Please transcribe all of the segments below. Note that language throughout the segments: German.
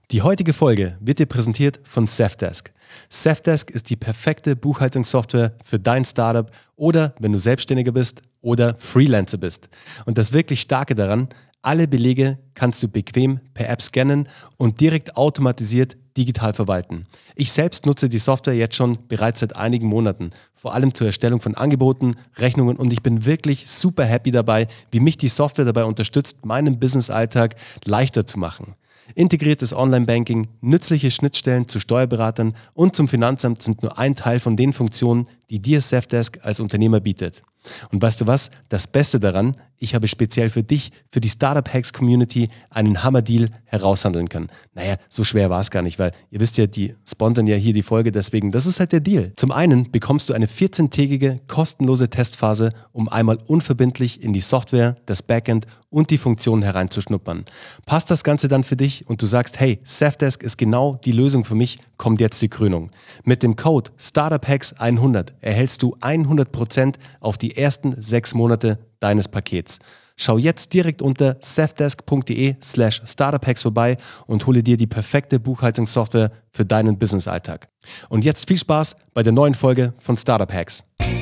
Die heutige Folge wird dir präsentiert von Safdesk. Safdesk ist die perfekte Buchhaltungssoftware für dein Startup oder wenn du Selbstständiger bist oder Freelancer bist. Und das wirklich Starke daran, alle Belege kannst du bequem per App scannen und direkt automatisiert digital verwalten. Ich selbst nutze die Software jetzt schon bereits seit einigen Monaten, vor allem zur Erstellung von Angeboten, Rechnungen und ich bin wirklich super happy dabei, wie mich die Software dabei unterstützt, meinen Business-Alltag leichter zu machen. Integriertes Online-Banking, nützliche Schnittstellen zu Steuerberatern und zum Finanzamt sind nur ein Teil von den Funktionen, die dir Safdesk als Unternehmer bietet. Und weißt du was? Das Beste daran, ich habe speziell für dich, für die Startup Hacks Community einen Hammer-Deal heraushandeln können. Naja, so schwer war es gar nicht, weil ihr wisst ja, die sponsern ja hier die Folge, deswegen, das ist halt der Deal. Zum einen bekommst du eine 14-tägige kostenlose Testphase, um einmal unverbindlich in die Software, das Backend und die Funktionen hereinzuschnuppern. Passt das Ganze dann für dich und du sagst, hey, Safdesk ist genau die Lösung für mich, kommt jetzt die Krönung. Mit dem Code StartupHacks100 erhältst du 100% auf die ersten 6 Monate deines Pakets. Schau jetzt direkt unter safdesk.de/startuphacks vorbei und hole dir die perfekte Buchhaltungssoftware für deinen Business-Alltag. Und jetzt viel Spaß bei der neuen Folge von Startup Hacks.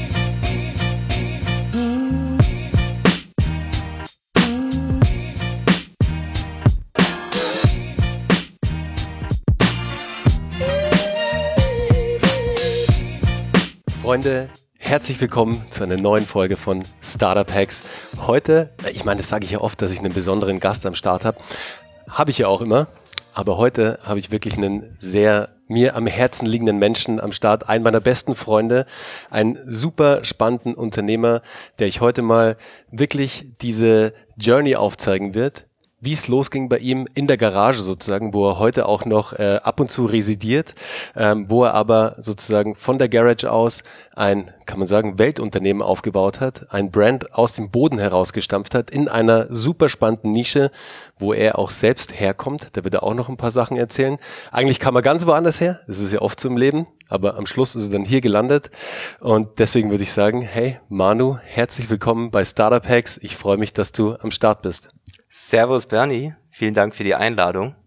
Freunde, herzlich willkommen zu einer neuen Folge von Startup Hacks. Heute, ich meine, das sage ich ja oft, dass ich einen besonderen Gast am Start habe. Habe ich ja auch immer. Aber heute habe ich wirklich einen sehr mir am Herzen liegenden Menschen am Start. Einen meiner besten Freunde, einen super spannenden Unternehmer, der ich heute mal wirklich diese Journey aufzeigen wird, wie es losging bei ihm in der Garage sozusagen, wo er heute auch noch ab und zu residiert, wo er aber sozusagen von der Garage aus ein, kann man sagen, Weltunternehmen aufgebaut hat, ein Brand aus dem Boden herausgestampft hat, in einer super spannenden Nische, wo er auch selbst herkommt. Da wird er auch noch ein paar Sachen erzählen. Eigentlich kam er ganz woanders her, das ist ja oft so im Leben, aber am Schluss ist er dann hier gelandet und deswegen würde ich sagen, hey Manu, herzlich willkommen bei Startup Hacks. Ich freue mich, dass du am Start bist. Servus Bernie, vielen Dank für die Einladung.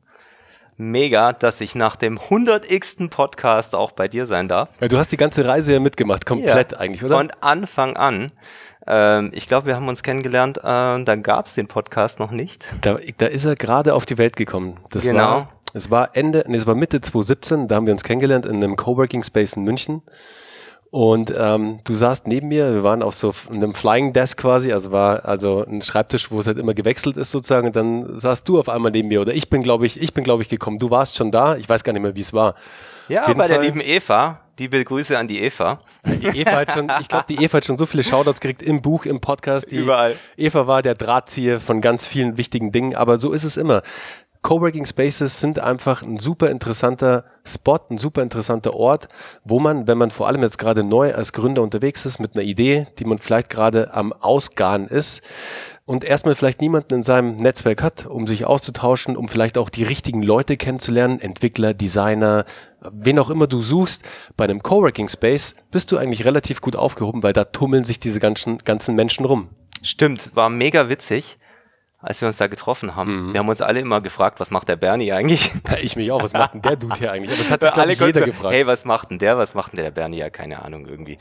Mega, dass ich nach dem 100x. Podcast auch bei dir sein darf. Ja, du hast die ganze Reise ja mitgemacht, komplett ja, eigentlich, oder? Von Anfang an. Ich glaube, wir haben uns kennengelernt, da gab es den Podcast noch nicht. Da ist er gerade auf die Welt gekommen. Genau. Es war Mitte 2017, da haben wir uns kennengelernt in einem Coworking Space in München. Und du saßt neben mir, wir waren auf so einem Flying Desk quasi, also war ein Schreibtisch, wo es halt immer gewechselt ist sozusagen und dann saßt du auf einmal neben mir oder ich bin glaube ich gekommen, du warst schon da, ich weiß gar nicht mehr, wie es war. Ja, bei der lieben Eva, liebe Grüße an die Eva. Die Eva hat schon so viele Shoutouts gekriegt im Buch, im Podcast. Überall. Eva war der Drahtzieher von ganz vielen wichtigen Dingen, aber so ist es immer. Coworking Spaces sind einfach ein super interessanter Spot, ein super interessanter Ort, wo man, wenn man vor allem jetzt gerade neu als Gründer unterwegs ist mit einer Idee, die man vielleicht gerade am Ausgaren ist und erstmal vielleicht niemanden in seinem Netzwerk hat, um sich auszutauschen, um vielleicht auch die richtigen Leute kennenzulernen, Entwickler, Designer, wen auch immer du suchst. Bei einem Coworking Space bist du eigentlich relativ gut aufgehoben, weil da tummeln sich diese ganzen Menschen rum. Stimmt, war mega witzig. Als wir uns da getroffen haben. Wir haben uns alle immer gefragt, was macht der Bernie eigentlich? Ja, ich mich auch, was macht denn der Dude hier eigentlich? Aber das hat sich, glaube ich, jeder gefragt. Hey, was macht denn der Bernie? Ja, keine Ahnung, irgendwie.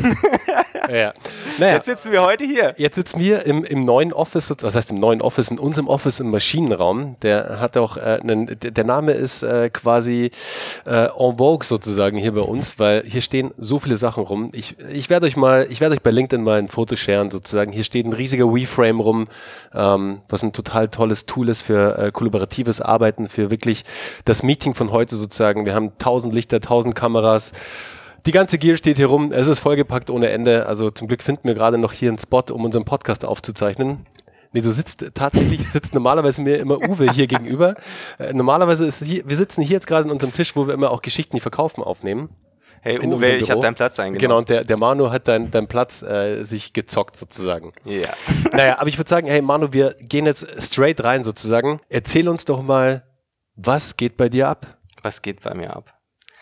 Ja. Naja, jetzt sitzen wir heute hier. Jetzt sitzen wir im neuen Office, was heißt im neuen Office? In unserem Office im Maschinenraum. Der hat auch der Name ist quasi en vogue sozusagen hier bei uns, weil hier stehen so viele Sachen rum. Ich werde euch bei LinkedIn mal ein Foto sharen sozusagen. Hier steht ein riesiger WeFrame rum, was ein total tolles Tool ist für kollaboratives Arbeiten, für wirklich das Meeting von heute sozusagen. Wir haben 1000 Lichter, 1000 Kameras. Die ganze Gear steht hier rum. Es ist vollgepackt ohne Ende. Also zum Glück finden wir gerade noch hier einen Spot, um unseren Podcast aufzuzeichnen. Nee, du sitzt normalerweise mir immer Uwe hier gegenüber. Normalerweise wir sitzen hier jetzt gerade an unserem Tisch, wo wir immer auch Geschichten, die verkaufen, aufnehmen. Hey Uwe, ich habe deinen Platz eingenommen. Genau, und der Manu hat deinen Platz sich gezockt sozusagen. Ja. Naja, aber ich würde sagen, hey Manu, wir gehen jetzt straight rein sozusagen. Erzähl uns doch mal, was geht bei dir ab? Was geht bei mir ab?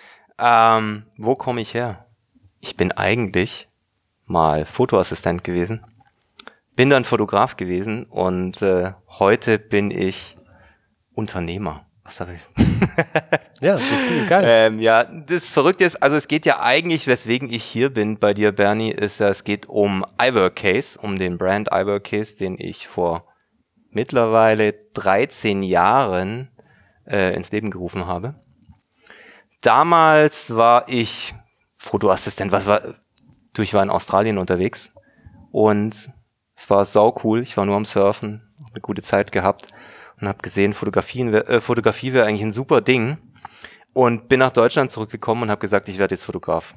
Wo komme ich her? Ich bin eigentlich mal Fotoassistent gewesen, bin dann Fotograf gewesen und heute bin ich Unternehmer. Was habe ich? Ja, das ist geil. Ja, das Verrückte ist, also es geht ja eigentlich, weswegen ich hier bin bei dir, Bernie, ist ja, es geht um iWorkcase, um den Brand iWorkcase, den ich vor mittlerweile 13 Jahren ins Leben gerufen habe. Damals war ich Fotoassistent, ich war in Australien unterwegs und es war sau cool, ich war nur am Surfen, eine gute Zeit gehabt und habe gesehen, Fotografie wäre eigentlich ein super Ding und bin nach Deutschland zurückgekommen und habe gesagt, ich werde jetzt Fotograf.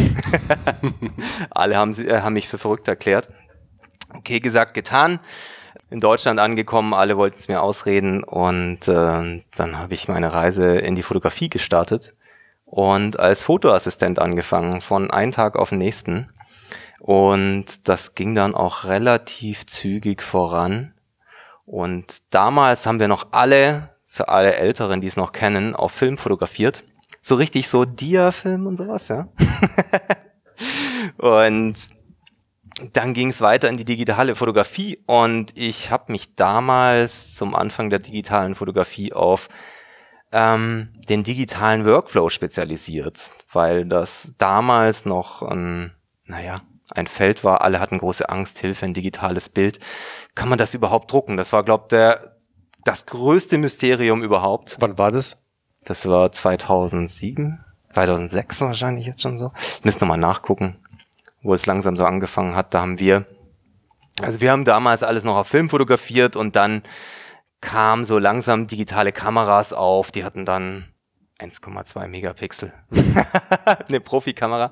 Alle haben mich für verrückt erklärt. Okay, gesagt, getan. In Deutschland angekommen, alle wollten es mir ausreden und dann habe ich meine Reise in die Fotografie gestartet und als Fotoassistent angefangen, von einem Tag auf den nächsten. Und das ging dann auch relativ zügig voran. Und damals haben wir noch für alle Älteren, die es noch kennen, auf Film fotografiert. So richtig so Dia-Film und sowas, ja. Und dann ging es weiter in die digitale Fotografie und ich habe mich damals zum Anfang der digitalen Fotografie auf den digitalen Workflow spezialisiert, weil das damals noch ein Feld war, alle hatten große Angst, Hilfe, ein digitales Bild. Kann man das überhaupt drucken? Das war, das größte Mysterium überhaupt. Wann war das? Das war 2006 wahrscheinlich jetzt schon so. Ich müsste nochmal nachgucken, wo es langsam so angefangen hat. Wir haben damals alles noch auf Film fotografiert und dann kam so langsam digitale Kameras auf, die hatten dann 1,2 Megapixel. Eine Profikamera.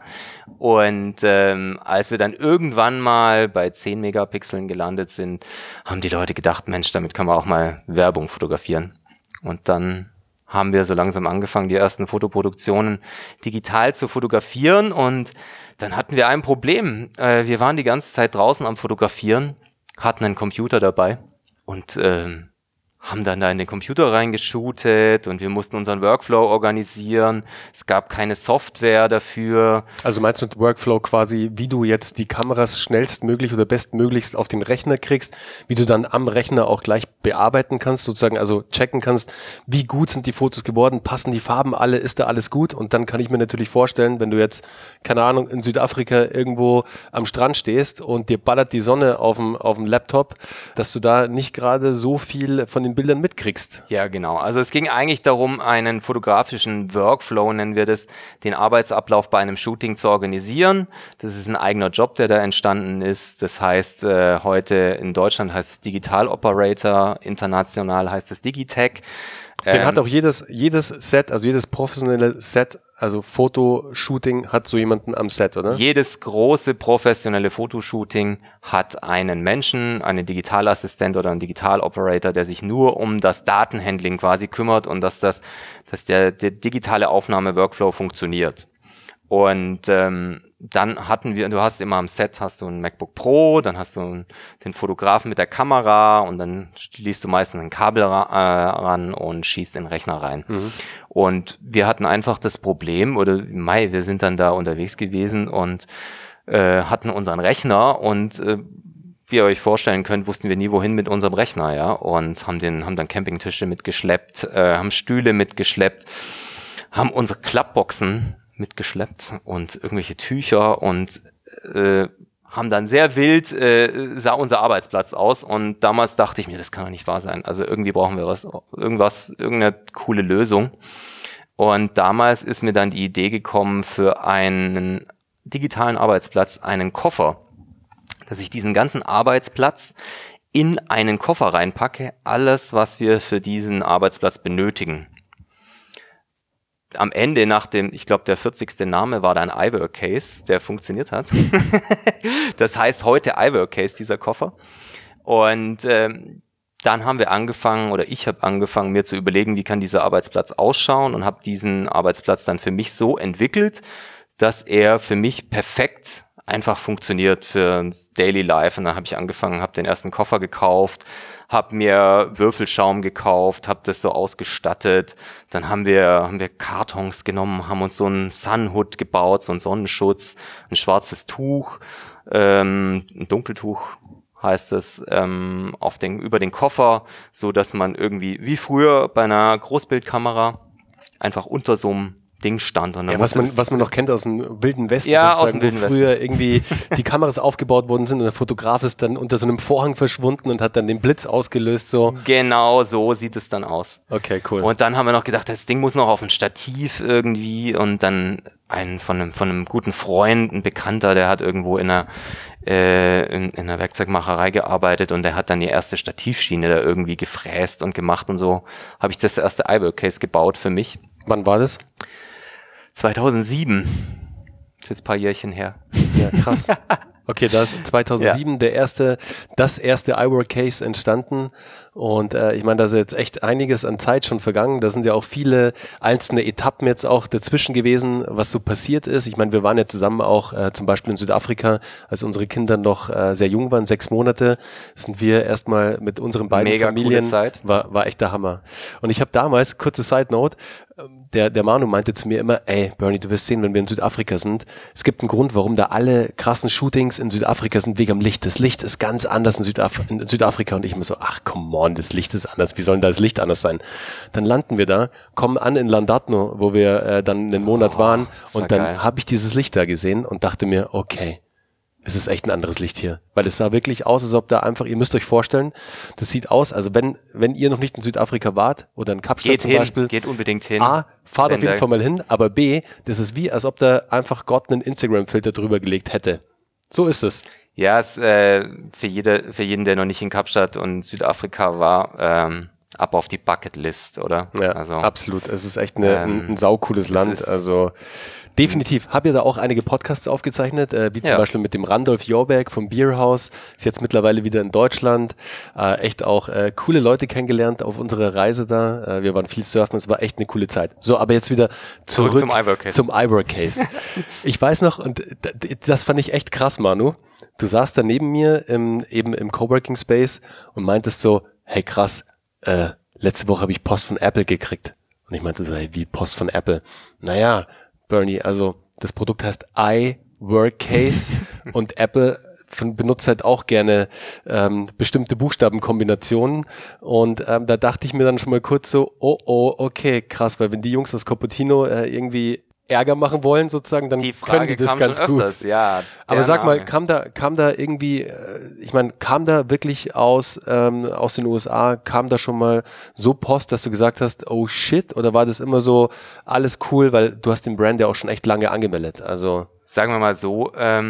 Und als wir dann irgendwann mal bei 10 Megapixeln gelandet sind, haben die Leute gedacht, Mensch, damit kann man auch mal Werbung fotografieren. Und dann haben wir so langsam angefangen, die ersten Fotoproduktionen digital zu fotografieren. Und dann hatten wir ein Problem. Wir waren die ganze Zeit draußen am Fotografieren, hatten einen Computer dabei und haben dann da in den Computer reingeshootet und wir mussten unseren Workflow organisieren. Es gab keine Software dafür. Also meinst du mit Workflow quasi, wie du jetzt die Kameras schnellstmöglich oder bestmöglichst auf den Rechner kriegst, wie du dann am Rechner auch gleich bearbeiten kannst, sozusagen, also checken kannst, wie gut sind die Fotos geworden, passen die Farben alle, ist da alles gut? Und dann kann ich mir natürlich vorstellen, wenn du jetzt, keine Ahnung, in Südafrika irgendwo am Strand stehst und dir ballert die Sonne auf dem Laptop, dass du da nicht gerade so viel von den Bildern mitkriegst. Ja, genau. Also es ging eigentlich darum, einen fotografischen Workflow, nennen wir das, den Arbeitsablauf bei einem Shooting zu organisieren. Das ist ein eigener Job, der da entstanden ist. Das heißt, heute in Deutschland heißt es Digital Operator, international heißt es Digitech. Den hat auch jedes Set, also jedes professionelle Set, also Fotoshooting hat so jemanden am Set, oder? Jedes große professionelle Fotoshooting hat einen Menschen, einen Digitalassistent oder einen Digitaloperator, der sich nur um das Datenhandling quasi kümmert und dass der digitale Aufnahme-Workflow funktioniert. Und dann du hast immer am Set hast du ein MacBook Pro, dann hast du den Fotografen mit der Kamera und dann schließt du meistens ein Kabel ran und schießt den Rechner rein. Mhm. Und wir hatten einfach das Problem, wir sind dann da unterwegs gewesen und hatten unseren Rechner und wie ihr euch vorstellen könnt, wussten wir nie wohin mit unserem Rechner, ja, und haben dann Campingtische mitgeschleppt, haben Stühle mitgeschleppt, haben unsere Klappboxen mitgeschleppt und irgendwelche Tücher und haben dann sehr wild, sah unser Arbeitsplatz aus und damals dachte ich mir, das kann doch nicht wahr sein. Also irgendwie brauchen wir irgendeine coole Lösung. Und damals ist mir dann die Idee gekommen, für einen digitalen Arbeitsplatz einen Koffer, dass ich diesen ganzen Arbeitsplatz in einen Koffer reinpacke, alles, was wir für diesen Arbeitsplatz benötigen. Am Ende ich glaube, der 40. Name war dann iWorkcase, der funktioniert hat. Das heißt heute iWorkcase, dieser Koffer. Und dann haben wir ich habe angefangen, mir zu überlegen, wie kann dieser Arbeitsplatz ausschauen und habe diesen Arbeitsplatz dann für mich so entwickelt, dass er für mich perfekt einfach funktioniert für Daily Life. Und dann habe ich angefangen, habe den ersten Koffer gekauft, habe mir Würfelschaum gekauft, habe das so ausgestattet. Dann haben wir Kartons genommen, haben uns so einen Sunhood gebaut, so einen Sonnenschutz, ein schwarzes Tuch, ein Dunkeltuch heißt es, über den Koffer, so dass man irgendwie, wie früher bei einer Großbildkamera, einfach unter so einem Ding stand. Und ja, was man noch kennt aus dem Wilden Westen, ja, sozusagen, aus dem Wilden wo früher irgendwie die Kameras aufgebaut worden sind und der Fotograf ist dann unter so einem Vorhang verschwunden und hat dann den Blitz ausgelöst. So. Genau, so sieht es dann aus. Okay, cool. Und dann haben wir noch gedacht, das Ding muss noch auf ein Stativ irgendwie, und dann von einem guten Freund, ein Bekannter, der hat irgendwo in einer Werkzeugmacherei gearbeitet, und der hat dann die erste Stativschiene da irgendwie gefräst und gemacht, und so habe ich das erste iWork-Case gebaut für mich. Wann war das? 2007. Das ist jetzt ein paar Jährchen her. Ja, krass. Okay, da ist 2007 das erste iWork-Case entstanden, und ich meine, da ist jetzt echt einiges an Zeit schon vergangen. Da sind ja auch viele einzelne Etappen jetzt auch dazwischen gewesen, was so passiert ist. Ich meine, wir waren ja zusammen auch zum Beispiel in Südafrika, als unsere Kinder noch sehr jung waren, 6 Monate, sind wir erstmal mit unseren beiden Mega Familien, coole Zeit. War echt der Hammer. Und ich habe damals, kurze Side Note, der Manu meinte zu mir immer, ey Bernie, du wirst sehen, wenn wir in Südafrika sind, es gibt einen Grund, warum da alle krassen Shootings in Südafrika sind, wegen dem Licht. Das Licht ist ganz anders in Südafrika, und ich immer so, ach come on, das Licht ist anders, wie soll denn da das Licht anders sein? Dann landen wir da, kommen an in Llandudno, wo wir dann einen Monat waren, und dann habe ich dieses Licht da gesehen und dachte mir, okay, es ist echt ein anderes Licht hier, weil es sah wirklich aus, als ob da einfach, ihr müsst euch vorstellen, das sieht aus, also wenn ihr noch nicht in Südafrika wart oder in Kapstadt zum Beispiel. Geht unbedingt hin. A, fahrt auf jeden Fall mal hin, aber B, das ist wie, als ob da einfach Gott einen Instagram-Filter drüber gelegt hätte. So ist es. Ja, es für jeden, der noch nicht in Kapstadt und Südafrika war, ab auf die Bucketlist, oder? Ja, also, absolut. Es ist echt ein saucooles Land, also definitiv. Habe ja da auch einige Podcasts aufgezeichnet, wie zum Beispiel mit dem Randolph Jorberg vom Bierhaus. Ist jetzt mittlerweile wieder in Deutschland. Echt auch coole Leute kennengelernt auf unserer Reise da. Wir waren viel surfen, es war echt eine coole Zeit. So, aber jetzt wieder zurück zum iWork-Case. Ich weiß noch, und das fand ich echt krass, Manu. Du saßt da neben mir eben im Coworking Space und meintest so, hey krass, letzte Woche habe ich Post von Apple gekriegt. Und ich meinte so, hey, wie Post von Apple? Naja, Bernie, also das Produkt heißt iWork-Case und Apple benutzt halt auch gerne bestimmte Buchstabenkombinationen, und da dachte ich mir dann schon mal kurz so, okay, krass, weil wenn die Jungs aus Cupertino irgendwie Ärger machen wollen sozusagen, dann können die das ganz gut. Öfters, ja, aber sag mal, kam da irgendwie, ich meine, kam da wirklich aus den USA, kam da schon mal so Post, dass du gesagt hast, oh shit, oder war das immer so alles cool, weil du hast den Brand ja auch schon echt lange angemeldet, also... Sagen wir mal so,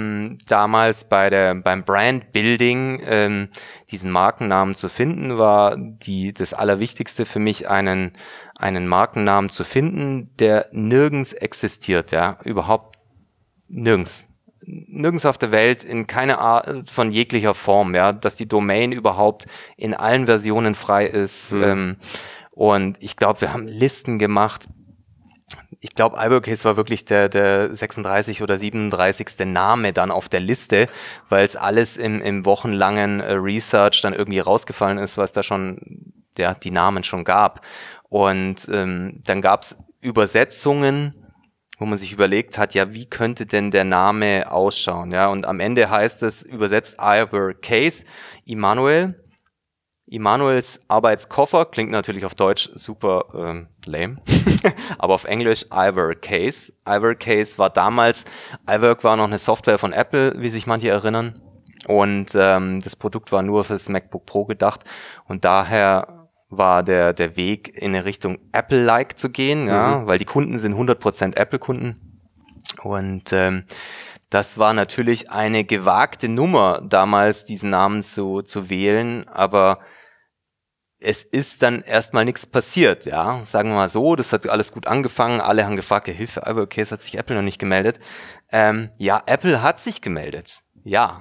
damals beim Brand-Building diesen Markennamen zu finden, war das Allerwichtigste für mich, einen Markennamen zu finden, der nirgends existiert, ja, überhaupt nirgends. Nirgends auf der Welt, in keiner Art von jeglicher Form, ja, dass die Domain überhaupt in allen Versionen frei ist. Und ich glaube, wir haben Listen gemacht. Ich glaube, iWork-Case war wirklich der 36 oder 37. Name dann auf der Liste, weil es alles im wochenlangen Research dann irgendwie rausgefallen ist, was da schon, ja, die Namen schon gab. Und dann gab es Übersetzungen, wo man sich überlegt hat, ja, wie könnte denn der Name ausschauen? Ja, und am Ende heißt es übersetzt iWork-Case, Immanuels Arbeitskoffer, klingt natürlich auf Deutsch super lame, aber auf Englisch iWork-Case. iWork-Case war damals, iWork war noch eine Software von Apple, wie sich manche erinnern, und das Produkt war nur fürs MacBook Pro gedacht, und daher war der Weg in eine Richtung Apple-like zu gehen, ja, weil die Kunden sind 100% Apple-Kunden, und das war natürlich eine gewagte Nummer, damals diesen Namen zu wählen, aber es ist dann erstmal nichts passiert, ja, sagen wir mal so, das hat alles gut angefangen, alle haben gefragt, ja, Hilfe, iWork-Case, hat sich Apple noch nicht gemeldet. Ja, Apple hat sich gemeldet, ja.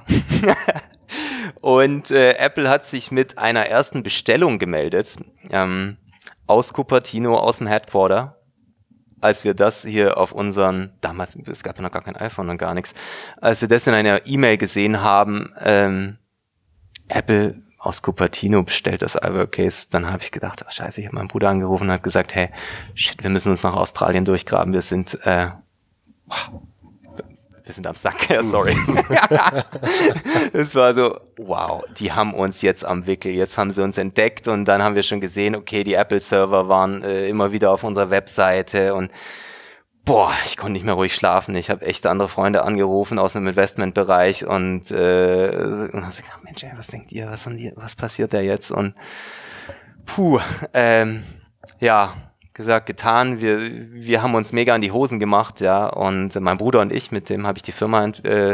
Und Apple hat sich mit einer ersten Bestellung gemeldet, aus Cupertino, aus dem Headquarter, als wir das hier auf unseren, damals, es gab ja noch gar kein iPhone und gar nichts, als wir das in einer E-Mail gesehen haben, Apple aus Cupertino bestellt das iWork-Case, dann habe ich gedacht, oh scheiße, ich habe meinen Bruder angerufen und habe gesagt, hey, shit, wir müssen uns nach Australien durchgraben, wir sind, sind am Sack, ja, sorry. Es war so, wow, die haben uns jetzt am Wickel, jetzt haben sie uns entdeckt und dann haben wir schon gesehen, okay, die Apple-Server waren immer wieder auf unserer Webseite und boah, ich konnte nicht mehr ruhig schlafen. Ich habe echt andere Freunde angerufen aus dem Investmentbereich und habe gesagt, Mensch, ey, was denkt ihr, was passiert da jetzt? Und ja, gesagt, getan. Wir haben uns mega an die Hosen gemacht, ja. Und mein Bruder und ich, mit dem habe ich die Firma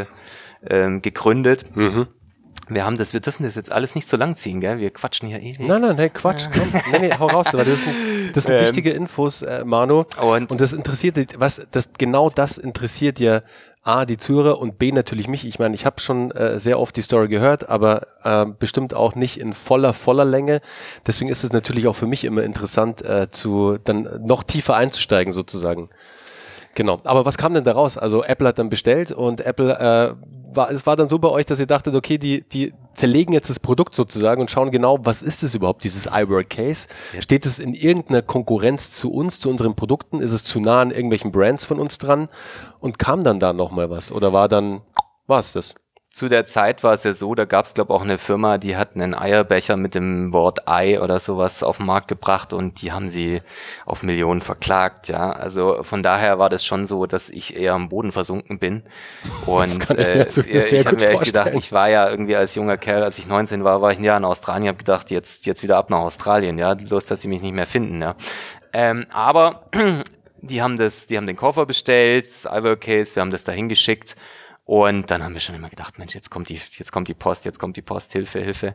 gegründet. Mhm. Wir dürfen das jetzt alles nicht so lang ziehen, gell? Wir quatschen hier ewig. Nein, hey, Quatsch. Komm. Nee, hau raus. Weil das sind wichtige Infos, Manu. Und das interessiert, genau das interessiert ja A, die Zuhörer und B, natürlich mich. Ich meine, ich habe schon sehr oft die Story gehört, aber bestimmt auch nicht in voller Länge. Deswegen ist es natürlich auch für mich immer interessant, dann noch tiefer einzusteigen sozusagen. Genau. Aber was kam denn da raus? Also Apple hat dann bestellt und Apple es war dann so bei euch, dass ihr dachtet, okay, die zerlegen jetzt das Produkt sozusagen und schauen genau, was ist es überhaupt, dieses iWork Case? Ja. Steht es in irgendeiner Konkurrenz zu uns, zu unseren Produkten? Ist es zu nah an irgendwelchen Brands von uns dran? Und kam dann da nochmal was? Oder war es das? Zu der Zeit war es ja so, da gab es, glaube ich, auch eine Firma, die hat einen Eierbecher mit dem Wort Ei oder sowas auf den Markt gebracht und die haben sie auf Millionen verklagt, ja. Also von daher war das schon so, dass ich eher am Boden versunken bin. Und ich habe mir echt gedacht, ich war ja irgendwie als junger Kerl, als ich 19 war ich ein Jahr in Australien, habe gedacht, jetzt wieder ab nach Australien, ja, bloß, dass sie mich nicht mehr finden, ja. Aber die haben den Koffer bestellt, das iWork Case, wir haben das dahin geschickt. Und dann haben wir schon immer gedacht, Mensch, jetzt kommt die Post, Hilfe.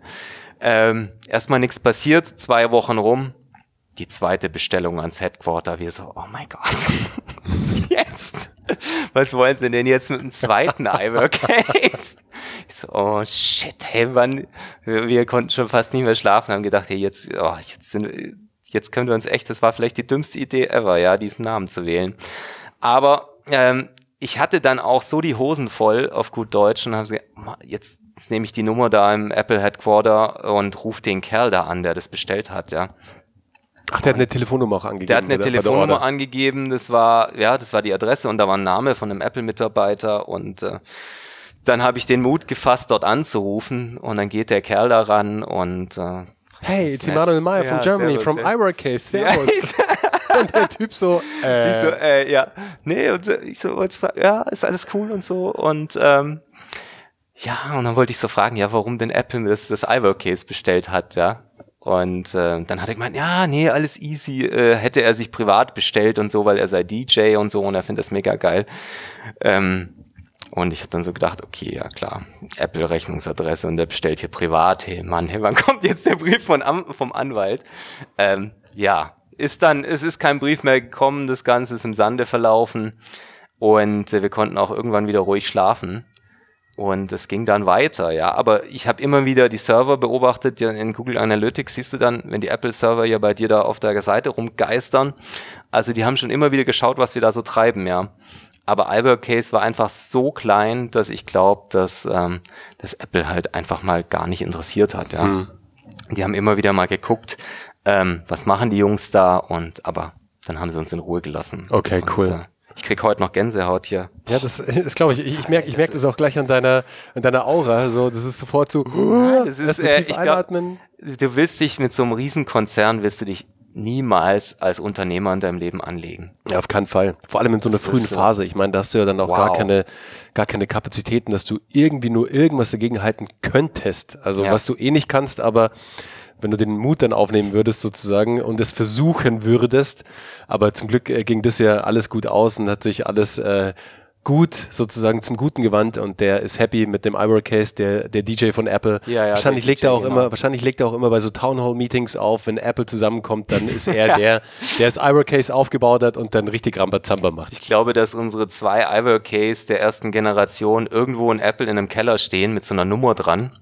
Erstmal nichts passiert, 2 Wochen rum, die zweite Bestellung ans Headquarter. Wir so, oh mein Gott, was jetzt? Was wollen sie denn jetzt mit dem zweiten iWork Case? Ich so, oh shit, hey, wir konnten schon fast nicht mehr schlafen, haben gedacht, hey, jetzt können wir uns echt, das war vielleicht die dümmste Idee ever, ja, diesen Namen zu wählen. Aber, ich hatte dann auch so die Hosen voll, auf gut Deutsch, und habe gesagt, jetzt nehme ich die Nummer da im Apple Headquarter und rufe den Kerl da an, der das bestellt hat, ja. Ach, der hat eine Telefonnummer auch angegeben. Der hat eine Telefonnummer angegeben, das war die Adresse und da war ein Name von einem Apple-Mitarbeiter und dann habe ich den Mut gefasst, dort anzurufen und dann geht der Kerl da ran und hey, it's Emanuel Meyer from Germany, servus, from iWork Case, servus. Und der Typ so, ja, nee, und ich so, ja, ist alles cool und so und ja, und dann wollte ich so fragen, ja, warum denn Apple das iWork Case bestellt hat, ja. Und dann hat er gemeint, ja, nee, alles easy, hätte er sich privat bestellt und so, weil er sei DJ und so und er findet das mega geil. Und ich habe dann so gedacht, okay, ja klar, Apple-Rechnungsadresse und der bestellt hier privat, hey Mann, hey, wann kommt jetzt der Brief vom Anwalt? Ja, es ist kein Brief mehr gekommen, das Ganze ist im Sande verlaufen und wir konnten auch irgendwann wieder ruhig schlafen. Und es ging dann weiter, ja. Aber ich habe immer wieder die Server beobachtet, ja, in Google Analytics siehst du dann, wenn die Apple-Server ja bei dir da auf der Seite rumgeistern. Also die haben schon immer wieder geschaut, was wir da so treiben, ja. Aber iWork Case war einfach so klein, dass ich glaube, dass das Apple halt einfach mal gar nicht interessiert hat, ja. Mhm. Die haben immer wieder mal geguckt, was machen die Jungs da, aber dann haben sie uns in Ruhe gelassen. Okay, cool. Und, ich krieg heute noch Gänsehaut hier. Ja, das glaube ich. Ich merke das auch gleich an deiner Aura. So, das ist sofort so. Das ist, ich glaub, du willst dich mit so einem Riesenkonzern niemals als Unternehmer in deinem Leben anlegen. Ja, auf keinen Fall. Vor allem in so einer frühen Phase. Ich meine, da hast du ja dann auch gar keine Kapazitäten, dass du irgendwie nur irgendwas dagegen halten könntest. Also was du eh nicht kannst, aber wenn du den Mut dann aufnehmen würdest sozusagen und es versuchen würdest, aber zum Glück ging das ja alles gut aus und hat sich alles gut sozusagen zum Guten gewandt und der ist happy mit dem iWork Case, der DJ von Apple. Ja, wahrscheinlich legt er auch immer bei so Town Hall Meetings auf, wenn Apple zusammenkommt, dann ist er der das iWork Case aufgebaut hat und dann richtig Rambazamba macht. Ich glaube, dass unsere 2 iWork Case der ersten Generation irgendwo in Apple in einem Keller stehen mit so einer Nummer dran.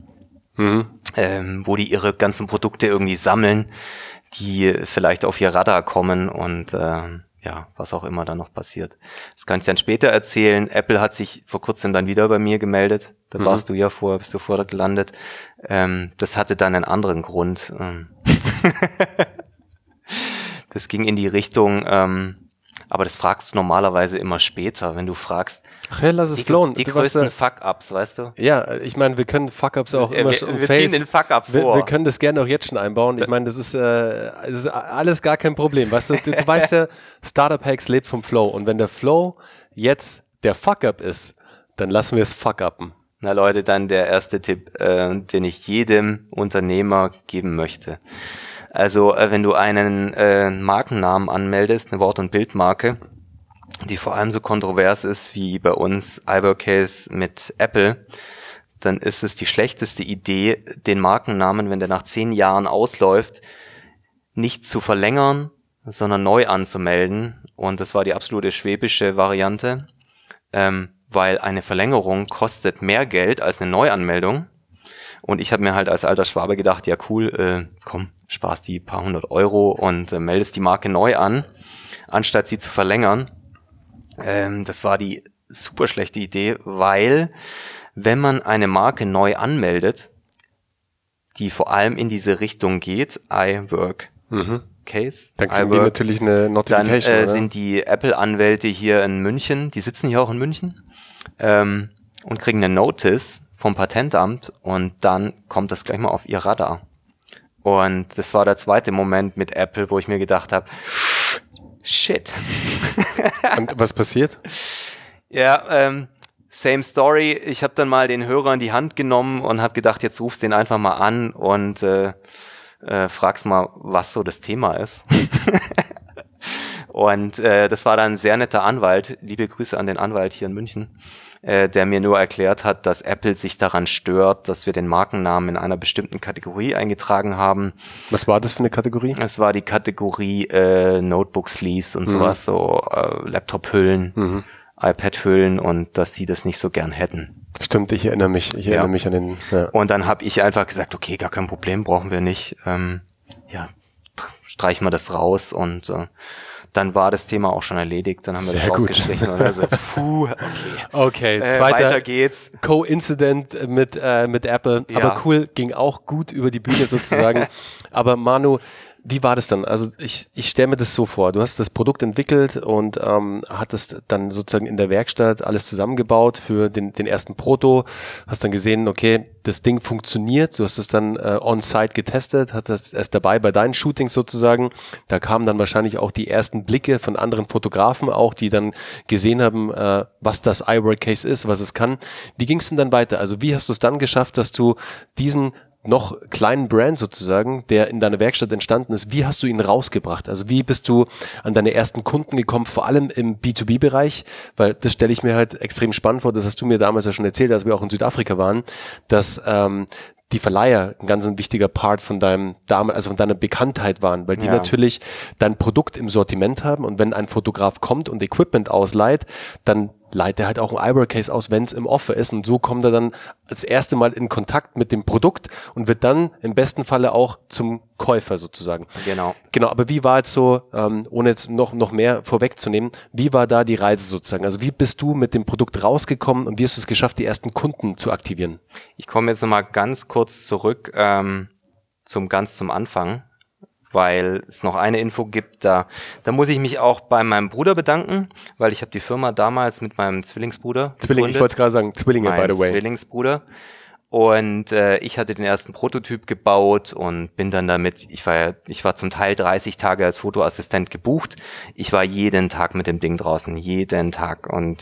Wo die ihre ganzen Produkte irgendwie sammeln, die vielleicht auf ihr Radar kommen und was auch immer da noch passiert. Das kann ich dann später erzählen. Apple hat sich vor kurzem dann wieder bei mir gemeldet. Da bist du vorher gelandet. Das hatte dann einen anderen Grund. Das ging in die Richtung, Aber das fragst du normalerweise immer später, wenn du fragst. Ach ja, lass es flowen. Die größten Fuck-Ups, weißt du? Ja, ich meine, wir können Fuck-Ups auch immer schon. Wir ziehen den Fuck-Up vor. Wir können das gerne auch jetzt schon einbauen. Ich meine, das ist alles gar kein Problem. Weißt du, du weißt ja, Startup Hacks lebt vom Flow. Und wenn der Flow jetzt der Fuck-Up ist, dann lassen wir es Fuck-uppen. Na Leute, dann der erste Tipp, den ich jedem Unternehmer geben möchte. Also, wenn du einen Markennamen anmeldest, eine Wort- und Bildmarke, die vor allem so kontrovers ist wie bei uns Ibercase mit Apple, dann ist es die schlechteste Idee, den Markennamen, wenn der nach 10 Jahren ausläuft, nicht zu verlängern, sondern neu anzumelden. Und das war die absolute schwäbische Variante, weil eine Verlängerung kostet mehr Geld als eine Neuanmeldung. Und ich habe mir halt als alter Schwabe gedacht, ja cool, komm, sparst die paar 100 Euro und meldest die Marke neu an, anstatt sie zu verlängern. Das war die super schlechte Idee, weil wenn man eine Marke neu anmeldet, die vor allem in diese Richtung geht, iWork Case, dann kriegen die natürlich eine Notification, dann sind die Apple-Anwälte hier in München, die sitzen hier auch in München, und kriegen eine Notice vom Patentamt und dann kommt das gleich mal auf ihr Radar. Und das war der zweite Moment mit Apple, wo ich mir gedacht habe, shit. Und was passiert? Ja, same story. Ich habe dann mal den Hörer in die Hand genommen und habe gedacht, jetzt rufst den einfach mal an und fragst mal, was so das Thema ist. Und das war dann ein sehr netter Anwalt. Liebe Grüße an den Anwalt hier in München, der mir nur erklärt hat, dass Apple sich daran stört, dass wir den Markennamen in einer bestimmten Kategorie eingetragen haben. Was war das für eine Kategorie? Es war die Kategorie Notebook-Sleeves und sowas, so Laptop-Hüllen, iPad-Hüllen und dass sie das nicht so gern hätten. Stimmt, ich erinnere mich an den... Ja. Und dann habe ich einfach gesagt, okay, gar kein Problem, brauchen wir nicht. Streichen wir das raus und dann war das Thema auch schon erledigt. Dann haben wir das rausgestrichen und also, okay, zweiter weiter geht's. Co-Incident mit Apple, Ja. aber cool, ging auch gut über die Bühne sozusagen. Aber Manu, wie war das dann? Also ich stelle mir das so vor, du hast das Produkt entwickelt und hattest dann sozusagen in der Werkstatt alles zusammengebaut für den ersten Proto, hast dann gesehen, okay, das Ding funktioniert, du hast es dann on-site getestet, hattest es dabei bei deinen Shootings sozusagen, da kamen dann wahrscheinlich auch die ersten Blicke von anderen Fotografen auch, die dann gesehen haben, was das iWork Case ist, was es kann. Wie ging es denn dann weiter? Also wie hast du es dann geschafft, dass du diesen noch kleinen Brand sozusagen, der in deiner Werkstatt entstanden ist, wie hast du ihn rausgebracht? Also wie bist du an deine ersten Kunden gekommen, vor allem im B2B-Bereich? Weil das stelle ich mir halt extrem spannend vor, das hast du mir damals ja schon erzählt, als wir auch in Südafrika waren, dass die Verleiher ein ganz wichtiger Part von deiner Bekanntheit waren, weil die natürlich dein Produkt im Sortiment haben und wenn ein Fotograf kommt und Equipment ausleiht, dann leiht er halt auch ein iWork Case aus, wenn es im Offer ist und so kommt er dann als erste Mal in Kontakt mit dem Produkt und wird dann im besten Falle auch zum Käufer sozusagen. Genau, aber wie war jetzt so, ohne jetzt noch mehr vorwegzunehmen, wie war da die Reise sozusagen? Also wie bist du mit dem Produkt rausgekommen und wie hast du es geschafft, die ersten Kunden zu aktivieren? Ich komme jetzt nochmal ganz kurz zurück zum Anfang, weil es noch eine Info gibt, da muss ich mich auch bei meinem Bruder bedanken, weil ich habe die Firma damals mit meinem Zwillingsbruder gegründet. Ich wollte gerade sagen, Zwillinge, by the way. Zwillingsbruder. Und ich hatte den ersten Prototyp gebaut und bin dann damit, ich war zum Teil 30 Tage als Fotoassistent gebucht. Ich war jeden Tag mit dem Ding draußen, jeden Tag und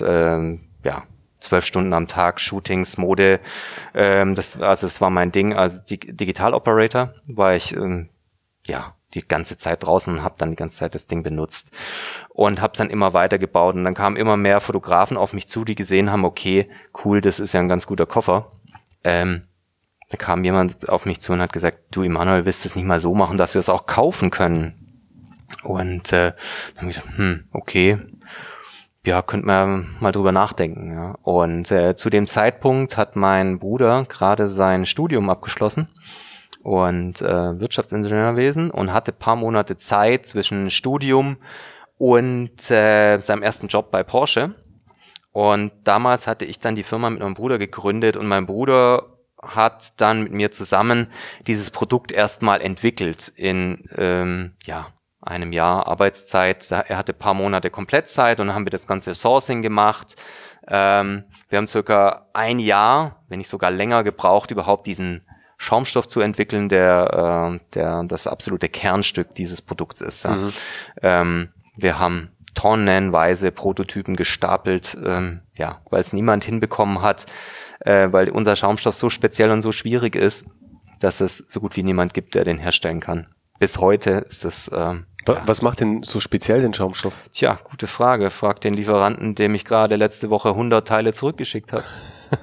12 Stunden am Tag, Shootings, Mode, das war mein Ding. Als Digital Operator war ich die ganze Zeit draußen und habe dann die ganze Zeit das Ding benutzt und habe es dann immer weiter gebaut und dann kamen immer mehr Fotografen auf mich zu, die gesehen haben, okay, cool, das ist ja ein ganz guter Koffer. Da kam jemand auf mich zu und hat gesagt, du Emanuel, willst du es nicht mal so machen, dass wir es auch kaufen können? Und dann habe ich gedacht, okay, ja, könnte man mal drüber nachdenken. Ja. Und zu dem Zeitpunkt hat mein Bruder gerade sein Studium abgeschlossen und Wirtschaftsingenieurwesen und hatte paar Monate Zeit zwischen Studium und seinem ersten Job bei Porsche. Und damals hatte ich dann die Firma mit meinem Bruder gegründet und mein Bruder hat dann mit mir zusammen dieses Produkt erstmal entwickelt in einem Jahr Arbeitszeit. Er hatte ein paar Monate Komplettzeit und dann haben wir das ganze Sourcing gemacht. Wir haben circa ein Jahr, wenn nicht sogar länger, gebraucht, überhaupt diesen Schaumstoff zu entwickeln, der das absolute Kernstück dieses Produkts ist. Ja. Wir haben tonnenweise Prototypen gestapelt, weil es niemand hinbekommen hat, weil unser Schaumstoff so speziell und so schwierig ist, dass es so gut wie niemand gibt, der den herstellen kann. Bis heute ist es... Was macht denn so speziell den Schaumstoff? Tja, gute Frage. Frag den Lieferanten, dem ich gerade letzte Woche 100 Teile zurückgeschickt habe.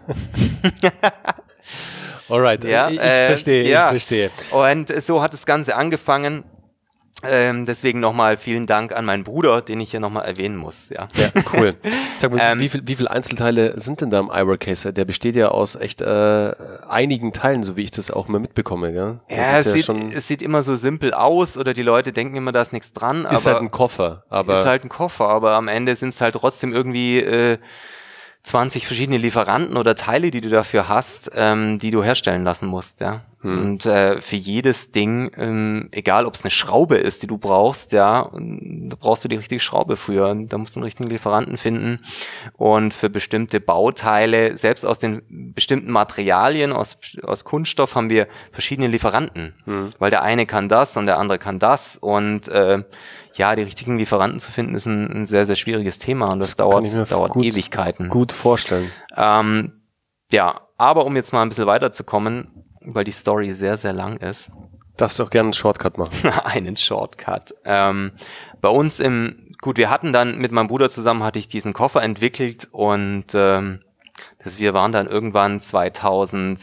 Alright, ja, ich verstehe. Und so hat das Ganze angefangen. Deswegen nochmal vielen Dank an meinen Bruder, den ich hier nochmal erwähnen muss. Ja, cool. Sag mal, wie viele Einzelteile sind denn da im iWorkcase? Der besteht ja aus echt einigen Teilen, so wie ich das auch mal mitbekomme. Gell? Es sieht immer so simpel aus oder die Leute denken immer, da ist nichts dran. Ist halt ein Koffer. Aber am Ende sind es halt trotzdem irgendwie 20 verschiedene Lieferanten oder Teile, die du dafür hast, die du herstellen lassen musst, ja. Und für jedes Ding, egal ob es eine Schraube ist, die du brauchst, ja, da brauchst du die richtige Schraube für. Da musst du einen richtigen Lieferanten finden. Und für bestimmte Bauteile, selbst aus den bestimmten Materialien, aus Kunststoff, haben wir verschiedene Lieferanten. Weil der eine kann das und der andere kann das. Und die richtigen Lieferanten zu finden, ist ein sehr, sehr schwieriges Thema. Und das dauert Ewigkeiten. Gut vorstellen. Aber um jetzt mal ein bisschen weiterzukommen, weil die Story sehr, sehr lang ist. Darfst du auch gerne einen Shortcut machen. Einen Shortcut. Bei uns wir hatten dann mit meinem Bruder zusammen, hatte ich diesen Koffer entwickelt und wir waren dann irgendwann 2008,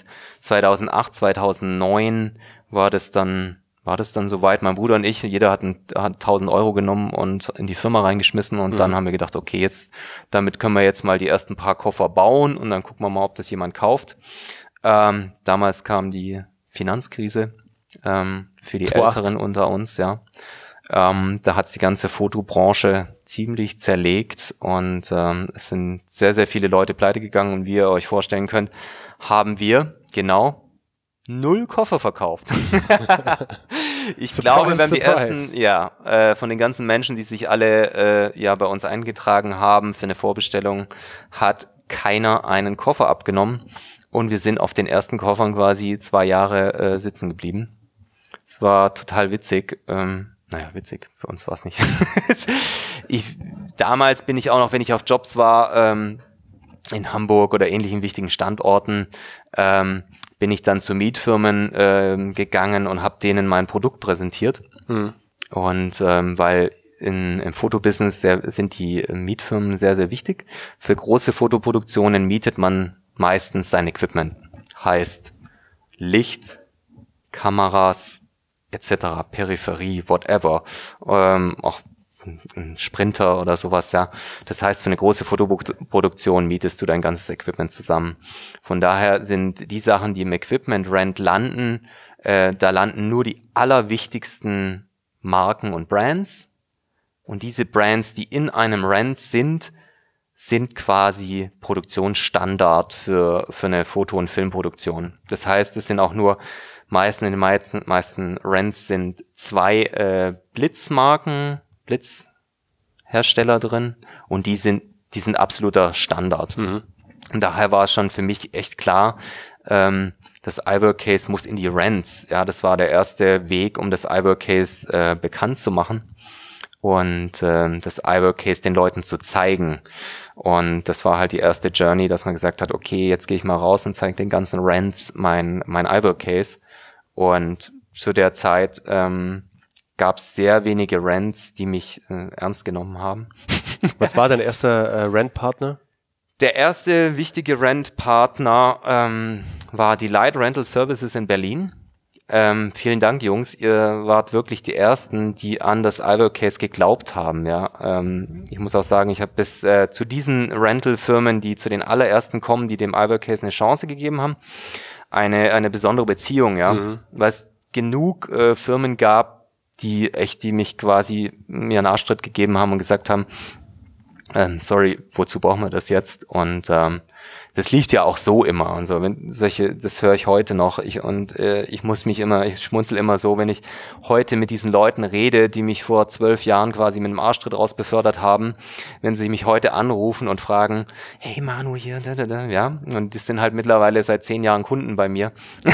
2009 war das dann soweit. Mein Bruder und ich, jeder hat 1.000 Euro genommen und in die Firma reingeschmissen und dann haben wir gedacht, okay, damit können wir jetzt mal die ersten paar Koffer bauen und dann gucken wir mal, ob das jemand kauft. Damals kam die Finanzkrise für die Älteren unter uns, ja. Da hat's die ganze Fotobranche ziemlich zerlegt und es sind sehr, sehr viele Leute pleite gegangen und wie ihr euch vorstellen könnt, haben wir 0 Koffer verkauft. Ich glaube, wenn die ersten, von den ganzen Menschen, die sich alle bei uns eingetragen haben für eine Vorbestellung, hat keiner einen Koffer abgenommen. Und wir sind auf den ersten Koffern quasi 2 Jahre sitzen geblieben. Es war total witzig. Witzig, für uns war es nicht. Damals bin ich auch noch, wenn ich auf Jobs war, in Hamburg oder ähnlichen wichtigen Standorten, bin ich dann zu Mietfirmen gegangen und habe denen mein Produkt präsentiert. Und weil im Fotobusiness sind die Mietfirmen sehr, sehr wichtig. Für große Fotoproduktionen mietet man meistens sein Equipment. Heißt Licht, Kameras, etc., Peripherie, whatever. Auch ein Sprinter oder sowas, ja. Das heißt, für eine große Fotoproduktion mietest du dein ganzes Equipment zusammen. Von daher sind die Sachen, die im Equipment-Rent landen, da landen nur die allerwichtigsten Marken und Brands. Und diese Brands, die in einem Rent sind quasi Produktionsstandard für eine Foto- und Filmproduktion. Das heißt, es sind auch nur in den meisten Rents sind 2 Blitzhersteller drin und die sind absoluter Standard. Und daher war es schon für mich echt klar, das iWorkcase muss in die Rents. Ja, das war der erste Weg, um das iWorkcase bekannt zu machen und das iWorkcase den Leuten zu zeigen. Und das war halt die erste Journey, dass man gesagt hat, okay, jetzt gehe ich mal raus und zeige den ganzen Rents mein iWorkcase. Und zu der Zeit gab es sehr wenige Rents, die mich ernst genommen haben. Was war dein erster Rent-Partner? Der erste wichtige Rent-Partner war die Light Rental Services in Berlin. Vielen Dank, Jungs. Ihr wart wirklich die Ersten, die an das iWorkcase geglaubt haben. Ja, ich muss auch sagen, ich habe bis zu diesen Rental-Firmen, die zu den allerersten kommen, die dem iWorkcase eine Chance gegeben haben, eine besondere Beziehung. Ja, weil es genug Firmen gab, die mich quasi mir einen Arschtritt gegeben haben und gesagt haben, sorry, wozu brauchen wir das jetzt? Und das lief ja auch so immer und so. Das höre ich heute noch. Ich schmunzel immer so, wenn ich heute mit diesen Leuten rede, die mich vor 12 Jahren quasi mit dem Arschtritt raus befördert haben, wenn sie mich heute anrufen und fragen, hey Manu hier, ja, und die sind halt mittlerweile seit 10 Jahren Kunden bei mir.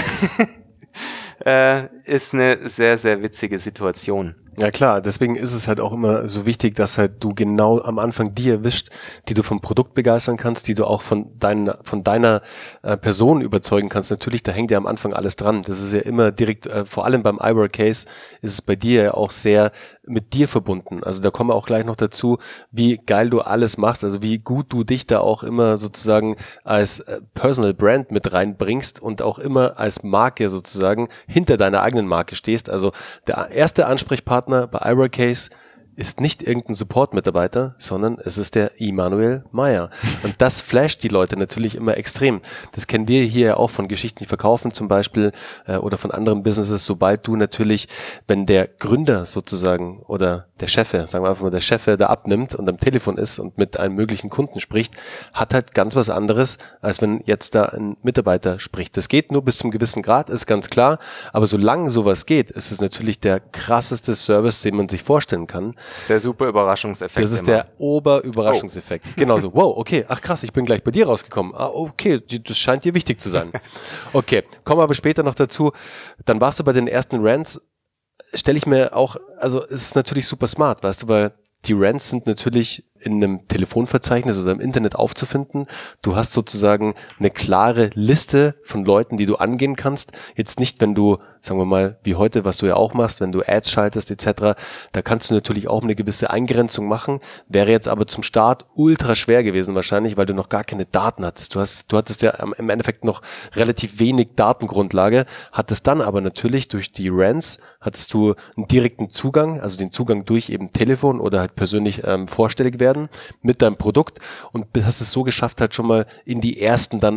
Ist eine sehr, sehr witzige Situation. Ja klar, deswegen ist es halt auch immer so wichtig, dass halt du genau am Anfang die erwischt, die du vom Produkt begeistern kannst, die du auch von deiner Person überzeugen kannst. Natürlich, da hängt ja am Anfang alles dran. Das ist ja immer direkt, vor allem beim iWork-Case ist es bei dir ja auch sehr mit dir verbunden. Also da kommen wir auch gleich noch dazu, wie geil du alles machst, also wie gut du dich da auch immer sozusagen als Personal Brand mit reinbringst und auch immer als Marke sozusagen hinter deiner eigenen Marke stehst. Also der erste Ansprechpartner bei iWork-Case ist nicht irgendein Support-Mitarbeiter, sondern es ist der Immanuel Mayr. Und das flasht die Leute natürlich immer extrem. Das kennen wir hier ja auch von Geschichten, die verkaufen zum Beispiel oder von anderen Businesses. Sobald du natürlich, wenn der Gründer sozusagen oder der Chef, sagen wir einfach mal der Chef, da abnimmt und am Telefon ist und mit einem möglichen Kunden spricht, hat halt ganz was anderes, als wenn jetzt da ein Mitarbeiter spricht. Das geht nur bis zum gewissen Grad, ist ganz klar. Aber solange sowas geht, ist es natürlich der krasseste Service, den man sich vorstellen kann. Das ist der super Überraschungseffekt. Das ist der Oberüberraschungseffekt. Oh. Genau so. Wow, okay. Ach krass, ich bin gleich bei dir rausgekommen. Ah, okay, das scheint dir wichtig zu sein. Okay, kommen wir aber später noch dazu. Dann warst du bei den ersten Rants. Stelle ich mir auch, also es ist natürlich super smart, weißt du, weil die Rants sind natürlich in einem Telefonverzeichnis oder im Internet aufzufinden. Du hast sozusagen eine klare Liste von Leuten, die du angehen kannst. Jetzt nicht, wenn du, sagen wir mal, wie heute, was du ja auch machst, wenn du Ads schaltest etc., da kannst du natürlich auch eine gewisse Eingrenzung machen. Wäre jetzt aber zum Start ultra schwer gewesen wahrscheinlich, weil du noch gar keine Daten hattest. Du hattest ja im Endeffekt noch relativ wenig Datengrundlage, hattest dann aber natürlich durch die Rants, hattest du einen direkten Zugang, also den Zugang durch eben Telefon oder halt persönlich vorstellig werden mit deinem Produkt und hast es so geschafft, halt schon mal in den ersten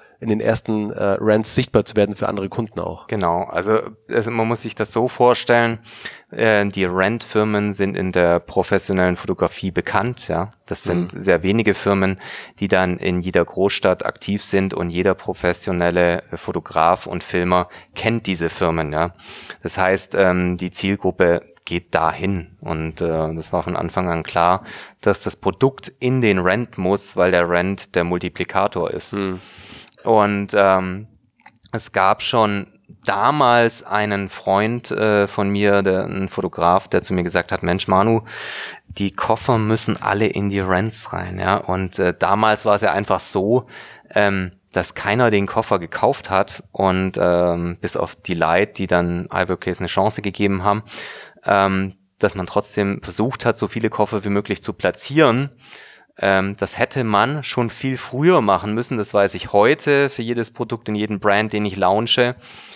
Rants sichtbar zu werden für andere Kunden auch. Genau, also man muss sich das so vorstellen, die Rant-Firmen sind in der professionellen Fotografie bekannt, ja. Das sind sehr wenige Firmen, die dann in jeder Großstadt aktiv sind und jeder professionelle Fotograf und Filmer kennt diese Firmen, ja. Das heißt, die Zielgruppe geht dahin und das war von Anfang an klar, dass das Produkt in den Rant muss, weil der Rant der Multiplikator ist. Und es gab schon damals einen Freund von mir, ein Fotograf, der zu mir gesagt hat, Mensch Manu, die Koffer müssen alle in die Rants rein, ja. Und damals war es ja einfach so, dass keiner den Koffer gekauft hat und bis auf die Leute, die dann iWork-Case eine Chance gegeben haben, dass man trotzdem versucht hat, so viele Koffer wie möglich zu platzieren. Das hätte man schon viel früher machen müssen, das weiß ich heute, für jedes Produkt und jeden Brand, den ich launche.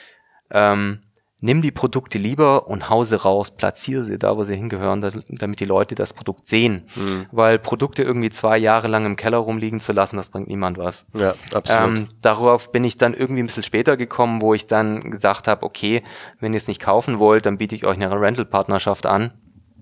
Nimm die Produkte lieber und hau sie raus, platziere sie da, wo sie hingehören, damit die Leute das Produkt sehen. Weil Produkte irgendwie 2 Jahre lang im Keller rumliegen zu lassen, das bringt niemand was. Ja, absolut. Darauf bin ich dann irgendwie ein bisschen später gekommen, wo ich dann gesagt habe, okay, wenn ihr es nicht kaufen wollt, dann biete ich euch eine Rental-Partnerschaft an.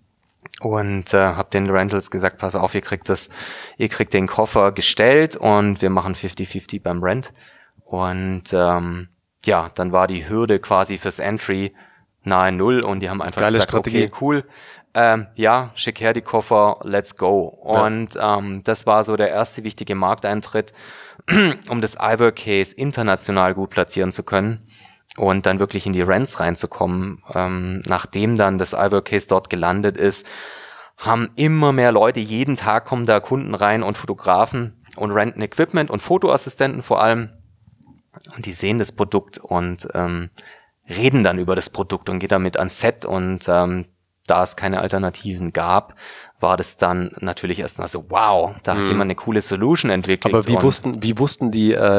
Und habe den Rentals gesagt, pass auf, ihr kriegt den Koffer gestellt und wir machen 50-50 beim Rent. Und ja, dann war die Hürde quasi fürs Entry nahe Null und die haben einfach geile gesagt, Strategie. Okay, cool, ja, schick her die Koffer, let's go. Und das war so der erste wichtige Markteintritt, um das iWork-Case international gut platzieren zu können und dann wirklich in die Rents reinzukommen. Nachdem dann das iWork-Case dort gelandet ist, haben immer mehr Leute, jeden Tag kommen da Kunden rein und Fotografen und renten Equipment und Fotoassistenten vor allem. Und die sehen das Produkt und reden dann über das Produkt und gehen damit ans Set. Und da es keine Alternativen gab, war das dann natürlich erstmal so, wow, da hat jemand eine coole Solution entwickelt. Aber wie wussten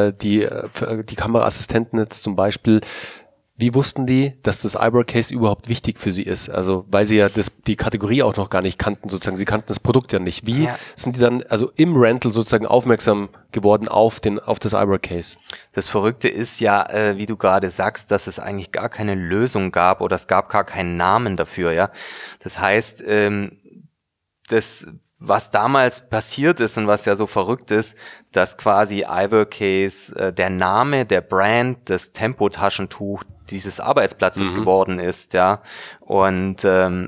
die Kameraassistenten jetzt zum Beispiel, wie wussten die, dass das iWork-Case überhaupt wichtig für sie ist? Also, weil sie ja die Kategorie auch noch gar nicht kannten, sozusagen. Sie kannten das Produkt ja nicht. Wie sind die dann, also im Rental sozusagen aufmerksam geworden auf das iWork-Case? Das Verrückte ist ja, wie du gerade sagst, dass es eigentlich gar keine Lösung gab oder es gab gar keinen Namen dafür, ja. Das heißt, das was damals passiert ist und was ja so verrückt ist, dass quasi Ibercase der Name der Brand des Tempo-Taschentuch dieses Arbeitsplatzes geworden ist, ja. Und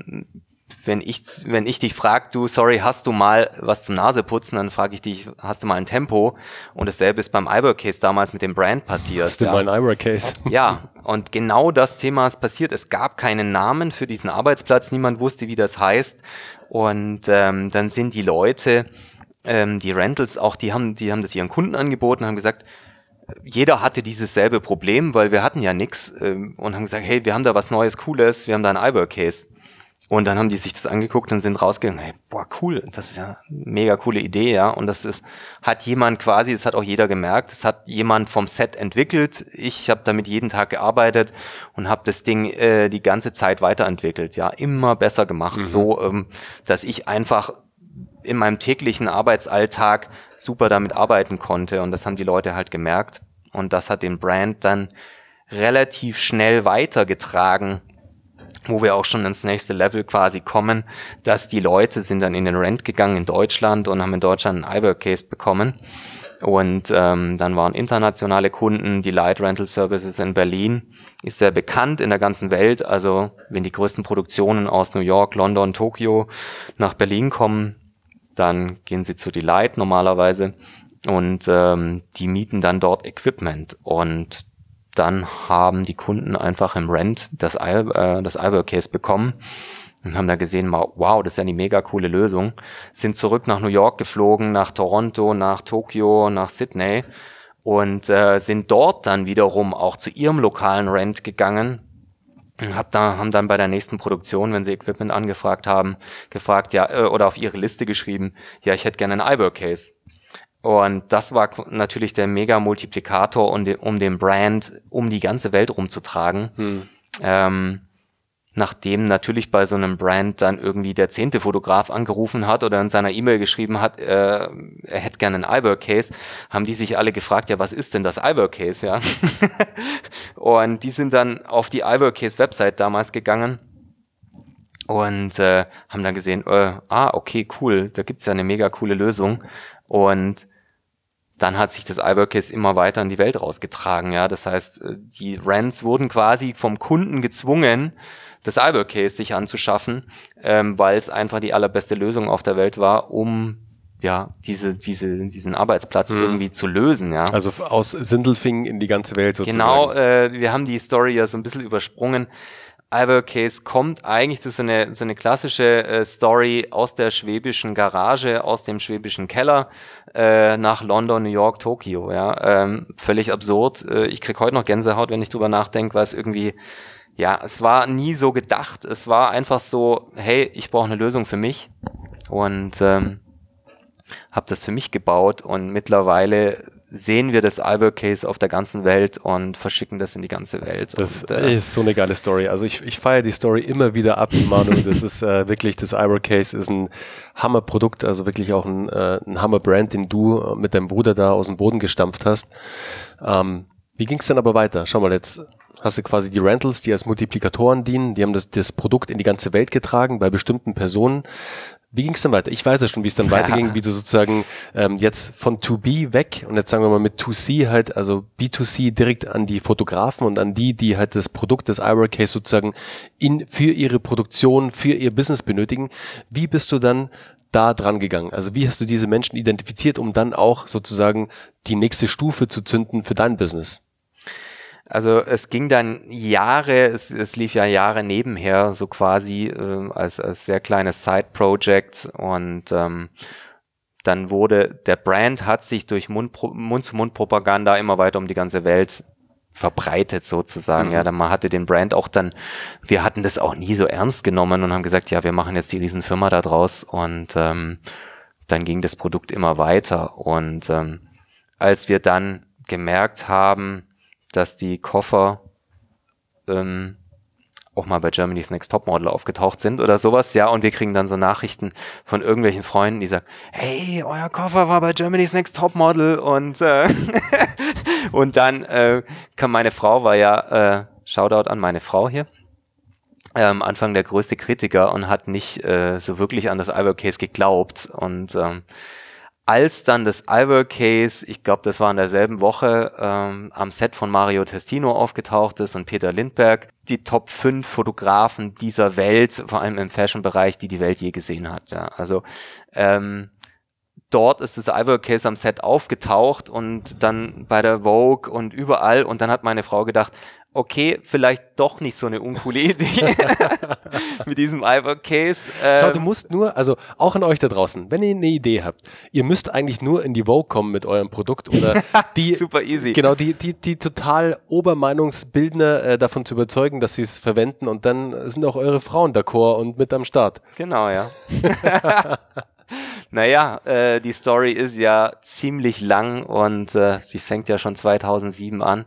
wenn ich dich frage, du, sorry, hast du mal was zum Naseputzen, dann frage ich dich, hast du mal ein Tempo? Und dasselbe ist beim Ibercase damals mit dem Brand passiert. Hast du mal ein Ibercase? Ja, und genau das Thema ist passiert. Es gab keinen Namen für diesen Arbeitsplatz, niemand wusste, wie das heißt. Und dann sind die Leute, die Rentals auch, die haben das ihren Kunden angeboten, haben gesagt, jeder hatte dieses selbe Problem, weil wir hatten ja nix und haben gesagt, hey, wir haben da was Neues, Cooles, wir haben da ein Ibercase. Und dann haben die sich das angeguckt und sind rausgegangen, hey, boah, cool, das ist ja eine mega coole Idee, ja. Und hat jemand quasi, das hat auch jeder gemerkt, das hat jemand vom Set entwickelt. Ich habe damit jeden Tag gearbeitet und habe das Ding die ganze Zeit weiterentwickelt, ja, immer besser gemacht, so, dass ich einfach in meinem täglichen Arbeitsalltag super damit arbeiten konnte. Und das haben die Leute halt gemerkt. Und das hat den Brand dann relativ schnell weitergetragen, wo wir auch schon ins nächste Level quasi kommen, dass die Leute sind dann in den Rent gegangen in Deutschland und haben in Deutschland einen Ibercase bekommen. Und dann waren internationale Kunden, die Light Rental Services in Berlin, ist sehr bekannt in der ganzen Welt. Also wenn die größten Produktionen aus New York, London, Tokio nach Berlin kommen, dann gehen sie zu Delight normalerweise und die mieten dann dort Equipment und dann haben die Kunden einfach im Rent das Ibercase bekommen und haben da gesehen, wow, das ist ja eine mega coole Lösung. Sind zurück nach New York geflogen, nach Toronto, nach Tokio, nach Sydney und sind dort dann wiederum auch zu ihrem lokalen Rent gegangen. Haben dann bei der nächsten Produktion, wenn sie Equipment angefragt haben, gefragt, ja, oder auf ihre Liste geschrieben, ja, ich hätte gerne einen Ibercase. Und das war natürlich der Mega-Multiplikator, um den Brand um die ganze Welt rumzutragen. Nachdem natürlich bei so einem Brand dann irgendwie der 10. Fotograf angerufen hat oder in seiner E-Mail geschrieben hat, er hätte gerne einen Ibercase, haben die sich alle gefragt, ja, was ist denn das Ibercase, ja? Und die sind dann auf die Ibercase-Website damals gegangen und haben dann gesehen, okay, cool, da gibt's ja eine mega coole Lösung. Und dann hat sich das Ibercase immer weiter in die Welt rausgetragen, ja. Das heißt, die Rents wurden quasi vom Kunden gezwungen, das Ibercase sich anzuschaffen, weil es einfach die allerbeste Lösung auf der Welt war, um ja diesen Arbeitsplatz irgendwie zu lösen, ja. Also aus Sindelfingen in die ganze Welt sozusagen. Genau, wir haben die Story ja so ein bisschen übersprungen. Ibercase kommt eigentlich, das ist so eine klassische Story aus der schwäbischen Garage, aus dem schwäbischen Keller nach London, New York, Tokio. Ja, völlig absurd. Ich krieg heute noch Gänsehaut, wenn ich drüber nachdenke, weil es irgendwie, ja, es war nie so gedacht. Es war einfach so, hey, ich brauche eine Lösung für mich und habe das für mich gebaut und mittlerweile sehen wir das Ibercase auf der ganzen Welt und verschicken das in die ganze Welt. Das ist so eine geile Story. Also ich feiere die Story immer wieder ab, Manu. Das ist wirklich, das Ibercase ist ein Hammerprodukt, also wirklich auch ein Hammerbrand, den du mit deinem Bruder da aus dem Boden gestampft hast. Wie ging es dann aber weiter? Schau mal, jetzt hast du quasi die Rentals, die als Multiplikatoren dienen. Die haben das Produkt in die ganze Welt getragen bei bestimmten Personen. Wie ging es dann weiter? Ich weiß ja schon, wie es dann weiterging, wie du sozusagen jetzt von 2B weg und jetzt sagen wir mal mit 2C halt, also B2C direkt an die Fotografen und an die halt das Produkt des Ibercase sozusagen für ihre Produktion, für ihr Business benötigen. Wie bist du dann da dran gegangen? Also wie hast du diese Menschen identifiziert, um dann auch sozusagen die nächste Stufe zu zünden für dein Business? Also es ging dann Jahre, es lief ja Jahre nebenher, so quasi als sehr kleines Side-Project und dann der Brand hat sich durch Mund-zu-Mund-Propaganda immer weiter um die ganze Welt verbreitet sozusagen. Ja, man hatte den Brand auch dann, wir hatten das auch nie so ernst genommen und haben gesagt, ja, wir machen jetzt die Riesenfirma da draus und dann ging das Produkt immer weiter und als wir dann gemerkt haben, dass die Koffer auch mal bei Germany's Next Topmodel aufgetaucht sind oder sowas, ja, und wir kriegen dann so Nachrichten von irgendwelchen Freunden, die sagen, hey, euer Koffer war bei Germany's Next Topmodel und und dann kam meine Frau, war ja, Shoutout an meine Frau hier, am Anfang der größte Kritiker und hat nicht so wirklich an das iWork-Case geglaubt. Und als dann das iWork-Case, ich glaube, das war in derselben Woche, am Set von Mario Testino aufgetaucht ist und Peter Lindbergh, die Top 5 Fotografen dieser Welt, vor allem im Fashion-Bereich, die Welt je gesehen hat. Ja. Also dort ist das iWork-Case am Set aufgetaucht und dann bei der Vogue und überall. Und dann hat meine Frau gedacht, okay, vielleicht doch nicht so eine uncoole Idee mit diesem iWork-Case. Schau, du musst nur, also auch an euch da draußen, wenn ihr eine Idee habt, ihr müsst eigentlich nur in die Vogue kommen mit eurem Produkt oder die super easy. Genau, die total Obermeinungsbildner davon zu überzeugen, dass sie es verwenden, und dann sind auch eure Frauen d'accord und mit am Start. Genau, ja. Naja, die Story ist ja ziemlich lang und sie fängt ja schon 2007 an.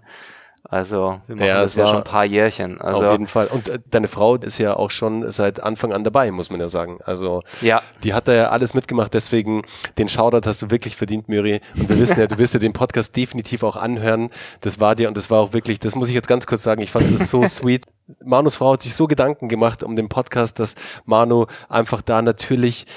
Also wir machen das ja schon ein paar Jährchen. Also auf jeden Fall. Und deine Frau ist ja auch schon seit Anfang an dabei, muss man ja sagen. Also ja, die hat da ja alles mitgemacht, deswegen den Shoutout hast du wirklich verdient, Miri. Und wir wissen ja, du wirst ja den Podcast definitiv auch anhören. Das war dir, und das war auch wirklich, das muss ich jetzt ganz kurz sagen, ich fand das so sweet. Manus Frau hat sich so Gedanken gemacht um den Podcast, dass Manu einfach da natürlich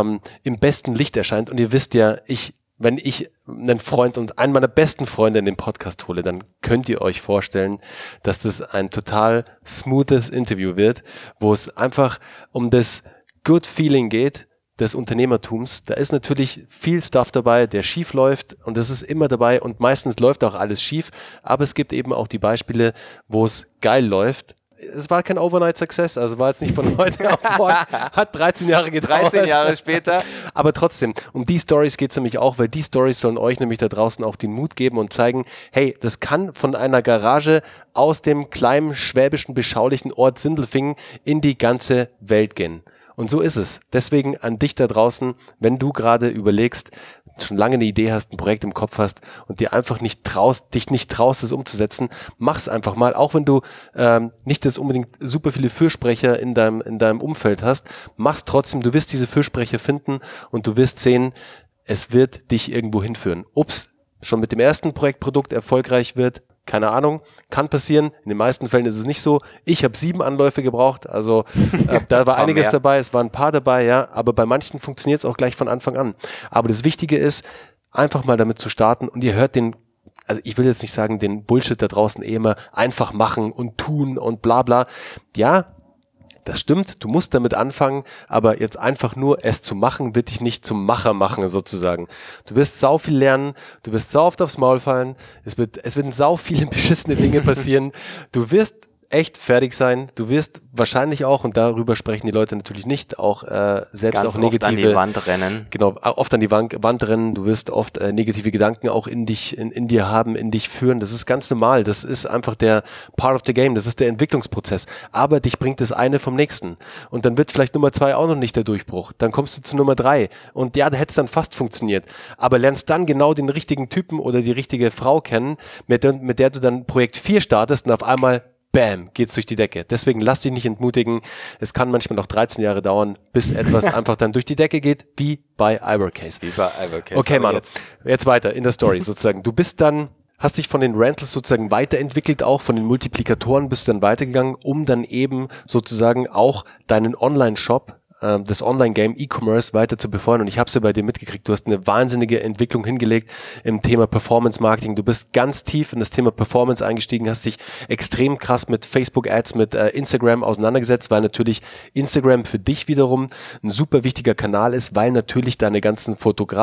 im besten Licht erscheint. Und ihr wisst ja, wenn ich einen Freund und einen meiner besten Freunde in den Podcast hole, dann könnt ihr euch vorstellen, dass das ein total smoothes Interview wird, wo es einfach um das Good Feeling geht, des Unternehmertums. Da ist natürlich viel Stuff dabei, der schief läuft, und das ist immer dabei, und meistens läuft auch alles schief, aber es gibt eben auch die Beispiele, wo es geil läuft. Es war kein Overnight Success, also war jetzt nicht von heute auf morgen, hat 13 Jahre gedauert. 13 Jahre später. Aber trotzdem, um die Stories geht es nämlich auch, weil die Stories sollen euch nämlich da draußen auch den Mut geben und zeigen, hey, das kann von einer Garage aus dem kleinen, schwäbischen, beschaulichen Ort Sindelfingen in die ganze Welt gehen. Und so ist es. Deswegen an dich da draußen, wenn du gerade überlegst, schon lange eine Idee hast, ein Projekt im Kopf hast und dir einfach dich nicht traust, es umzusetzen, mach's einfach mal, auch wenn du nicht das unbedingt super viele Fürsprecher in deinem Umfeld hast, mach's trotzdem, du wirst diese Fürsprecher finden und du wirst sehen, es wird dich irgendwo hinführen. Ob's schon mit dem ersten Projektprodukt erfolgreich wird, keine Ahnung, kann passieren. In den meisten Fällen ist es nicht so. Ich habe 7 Anläufe gebraucht, also da war einiges dabei, es waren ein paar dabei, ja, aber bei manchen funktioniert es auch gleich von Anfang an. Aber das Wichtige ist, einfach mal damit zu starten, und ihr hört also ich will jetzt nicht sagen, den Bullshit da draußen immer einfach machen und tun und bla bla. Ja, das stimmt, du musst damit anfangen, aber jetzt einfach nur es zu machen, wird dich nicht zum Macher machen, sozusagen. Du wirst sau viel lernen, du wirst sau oft aufs Maul fallen, es werden sau viele beschissene Dinge passieren, du wirst echt fertig sein, du wirst wahrscheinlich auch, und darüber sprechen die Leute natürlich nicht, auch selbst ganz auch negative, oft an die Wand rennen. Genau, oft an die Wand rennen, du wirst oft negative Gedanken auch in dir haben, in dich führen, das ist ganz normal, das ist einfach der Part of the Game, das ist der Entwicklungsprozess, aber dich bringt das eine vom nächsten, und dann wird vielleicht Nummer 2 auch noch nicht der Durchbruch, dann kommst du zu Nummer 3 und ja, da hätte es dann fast funktioniert, aber lernst dann genau den richtigen Typen oder die richtige Frau kennen, mit der du dann Projekt 4 startest, und auf einmal bam, geht's durch die Decke. Deswegen lass dich nicht entmutigen. Es kann manchmal noch 13 Jahre dauern, bis etwas einfach dann durch die Decke geht, wie bei iWork-Case. Okay, Manu, jetzt weiter in der Story sozusagen. Du hast dich von den Rentals sozusagen weiterentwickelt, auch von den Multiplikatoren bist du dann weitergegangen, um dann eben sozusagen auch deinen Online-Shop, das Online-Game E-Commerce weiter zu befeuern. Und ich habe es ja bei dir mitgekriegt, du hast eine wahnsinnige Entwicklung hingelegt im Thema Performance-Marketing. Du bist ganz tief in das Thema Performance eingestiegen, hast dich extrem krass mit Facebook-Ads, mit Instagram auseinandergesetzt, weil natürlich Instagram für dich wiederum ein super wichtiger Kanal ist, weil natürlich deine ganzen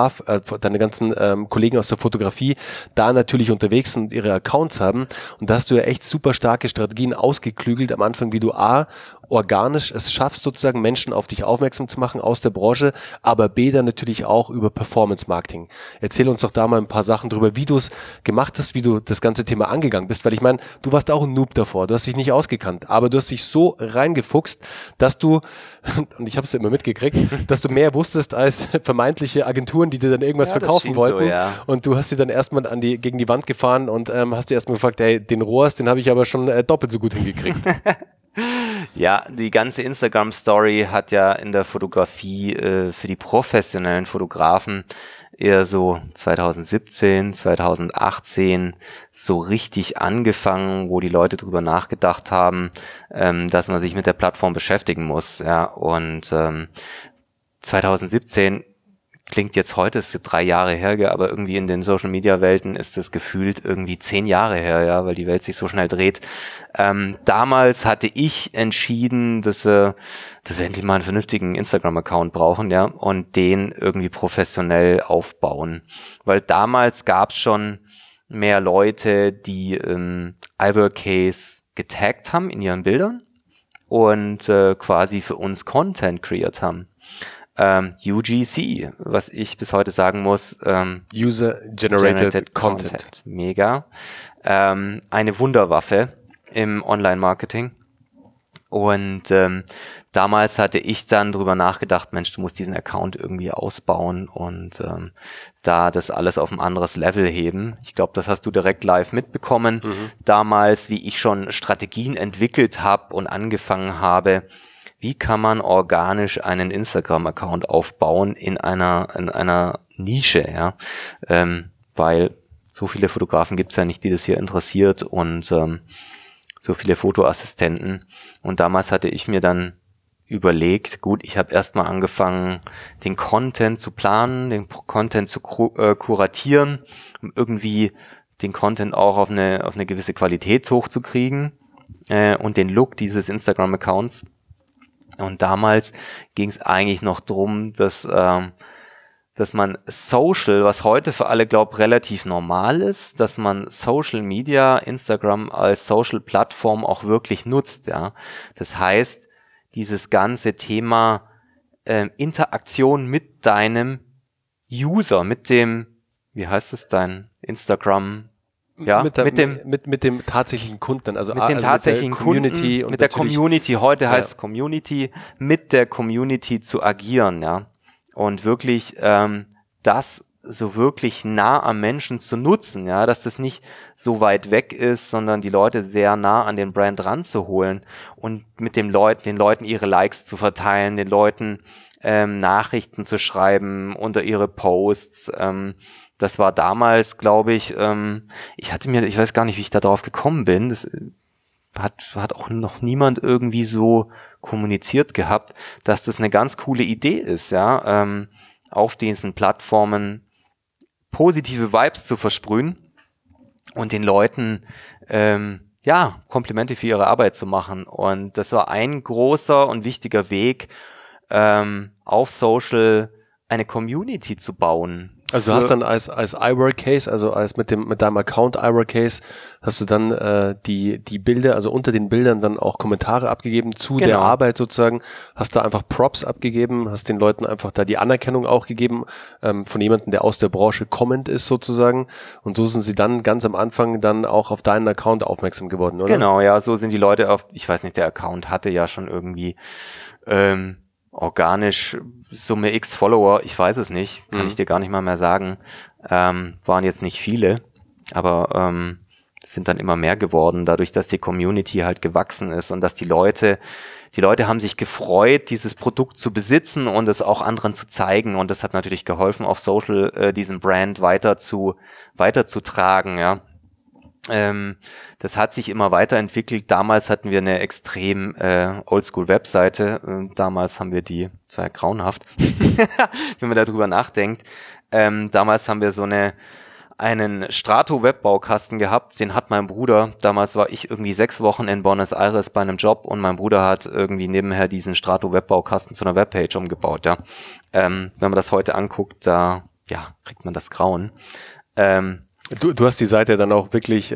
Kollegen aus der Fotografie da natürlich unterwegs sind und ihre Accounts haben. Und da hast du ja echt super starke Strategien ausgeklügelt am Anfang, wie du organisch es schaffst, sozusagen Menschen auf dich aufmerksam zu machen aus der Branche, aber B dann natürlich auch über Performance Marketing. Erzähl uns doch da mal ein paar Sachen drüber, wie du es gemacht hast, wie du das ganze Thema angegangen bist, weil ich meine, du warst auch ein Noob davor, du hast dich nicht ausgekannt, aber du hast dich so reingefuchst, dass du, und ich habe es ja immer mitgekriegt, dass du mehr wusstest als vermeintliche Agenturen, die dir dann irgendwas verkaufen wollten, so, ja. Und du hast sie dann erstmal gegen die Wand gefahren und hast dir erstmal gefragt, hey, den ROAS, den habe ich aber schon doppelt so gut hingekriegt. Ja, die ganze Instagram-Story hat ja in der Fotografie für die professionellen Fotografen eher so 2017, 2018 so richtig angefangen, wo die Leute drüber nachgedacht haben, dass man sich mit der Plattform beschäftigen muss. Ja, und 2017 klingt jetzt heute, ist 3 Jahre her, aber irgendwie in den Social-Media-Welten ist das gefühlt irgendwie 10 Jahre her, ja, weil die Welt sich so schnell dreht. Damals hatte ich entschieden, dass wir endlich mal einen vernünftigen Instagram-Account brauchen, ja, und den irgendwie professionell aufbauen. Weil damals gab es schon mehr Leute, die iWorkcase getaggt haben in ihren Bildern und quasi für uns Content kreiert haben. UGC, was ich bis heute sagen muss, User-Generated Content. Mega. Eine Wunderwaffe im Online-Marketing. Und damals hatte ich dann drüber nachgedacht, Mensch, du musst diesen Account irgendwie ausbauen und da das alles auf ein anderes Level heben. Ich glaube, das hast du direkt live mitbekommen. Damals, wie ich schon Strategien entwickelt habe und angefangen habe, wie kann man organisch einen Instagram-Account aufbauen in einer Nische, ja, weil so viele Fotografen gibt's ja nicht, die das hier interessiert und so viele Fotoassistenten. Und damals hatte ich mir dann überlegt, gut, ich habe erstmal angefangen, den Content zu planen, den Content zu kuratieren, um irgendwie den Content auch auf eine gewisse Qualität hochzukriegen und den Look dieses Instagram-Accounts. Und damals ging es eigentlich noch drum, dass man Social, was heute für alle, glaube ich, relativ normal ist, dass man Social Media, Instagram als Social-Plattform auch wirklich nutzt. Ja, das heißt, dieses ganze Thema Interaktion mit deinem User, mit dem, wie heißt es, dein Instagram? Ja, mit dem tatsächlichen Kunden, also mit dem tatsächlichen Community Kunden, mit der Community, heute heißt es Community, mit der Community zu agieren, ja. Und wirklich das so wirklich nah am Menschen zu nutzen, ja, dass das nicht so weit weg ist, sondern die Leute sehr nah an den Brand ranzuholen und mit den Leuten ihre Likes zu verteilen, den Leuten Nachrichten zu schreiben unter ihre Posts. Das war damals, glaube ich, ich weiß gar nicht, wie ich da drauf gekommen bin. Das hat auch noch niemand irgendwie so kommuniziert gehabt, dass das eine ganz coole Idee ist, ja, auf diesen Plattformen positive Vibes zu versprühen und den Leuten Komplimente für ihre Arbeit zu machen. Und das war ein großer und wichtiger Weg, auf Social eine Community zu bauen. Also du hast dann als iWorkcase, also mit deinem Account iWorkcase, hast du dann die Bilder, also unter den Bildern dann auch Kommentare abgegeben zu der Arbeit sozusagen, hast da einfach Props abgegeben, hast den Leuten einfach da die Anerkennung auch gegeben von jemandem, der aus der Branche kommend ist sozusagen, und so sind sie dann ganz am Anfang dann auch auf deinen Account aufmerksam geworden, oder? Genau, ja, so sind die Leute ich weiß nicht, der Account hatte ja schon irgendwie organisch Summe X Follower, ich weiß es nicht, kann ich dir gar nicht mal mehr sagen, waren jetzt nicht viele, aber sind dann immer mehr geworden, dadurch, dass die Community halt gewachsen ist und dass die Leute haben sich gefreut, dieses Produkt zu besitzen und es auch anderen zu zeigen, und das hat natürlich geholfen, auf Social diesen Brand weiterzutragen, ja. Das hat sich immer weiterentwickelt. Damals hatten wir eine extrem Oldschool-Webseite. Damals haben wir die, zwar grauenhaft, wenn man darüber nachdenkt. Damals haben wir so einen Strato-Webbaukasten gehabt. Den hat mein Bruder. Damals war ich irgendwie 6 Wochen in Buenos Aires bei einem Job und mein Bruder hat irgendwie nebenher diesen Strato-Webbaukasten zu einer Webpage umgebaut. Ja, wenn man das heute anguckt, da kriegt man das Grauen. Du hast die Seite dann auch wirklich,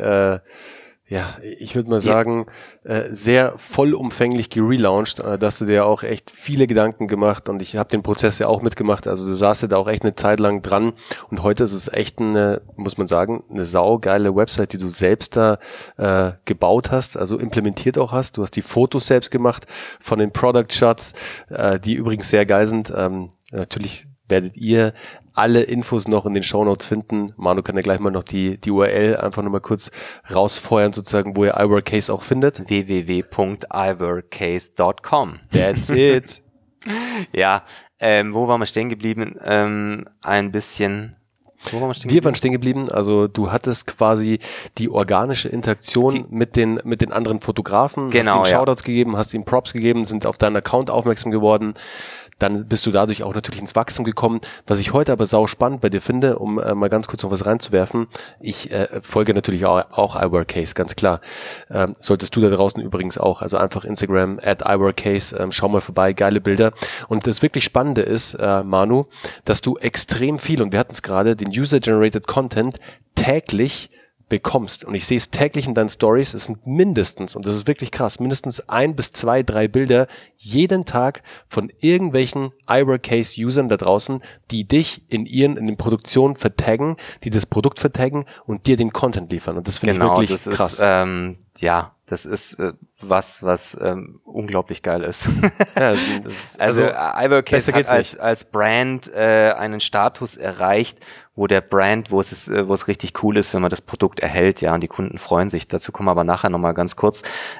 ich würde mal sagen, sehr vollumfänglich gelauncht. Da hast du dir auch echt viele Gedanken gemacht, und ich habe den Prozess ja auch mitgemacht. Also du saßt ja da auch echt eine Zeit lang dran, und heute ist es echt muss man sagen, eine saugeile Website, die du selbst da gebaut hast, also implementiert auch hast. Du hast die Fotos selbst gemacht von den Product Shots, die übrigens sehr geil sind. Natürlich werdet ihr alle Infos noch in den Shownotes finden. Manu kann ja gleich mal noch die URL einfach nochmal kurz rausfeuern, sozusagen, wo ihr iWorkcase auch findet. www.iworkcase.com. That's it. Ja, wo waren wir stehen geblieben? Ein bisschen. Wo waren wir stehen Wir waren stehen geblieben, also du hattest quasi die organische Interaktion mit den anderen Fotografen, Genau, hast ihnen Shoutouts gegeben, hast ihnen Props gegeben, sind auf deinen Account aufmerksam geworden. Dann bist du dadurch auch natürlich ins Wachstum gekommen. Was ich heute aber sau spannend bei dir finde, um mal ganz kurz noch was reinzuwerfen, ich folge natürlich auch iWorkCase, ganz klar. Solltest du da draußen übrigens auch, also einfach Instagram @iWorkCase, schau mal vorbei, geile Bilder. Und das wirklich Spannende ist, Manu, dass du extrem viel, und wir hatten es gerade, den User-Generated Content täglich bekommst. Und ich sehe es täglich in deinen Stories, es sind mindestens, und das ist wirklich krass, mindestens 1 bis 2, 3 Bilder jeden Tag von irgendwelchen iWorkCase-Usern da draußen, die dich in den Produktionen vertaggen, die das Produkt vertaggen und dir den Content liefern. Und das finde ich wirklich das krass. Das ist was unglaublich geil ist. Ja, also iWorkCase hat als Brand einen Status erreicht, wo der Brand, wo es richtig cool ist, wenn man das Produkt erhält, ja, und die Kunden freuen sich. Dazu kommen wir aber nachher nochmal ganz kurz.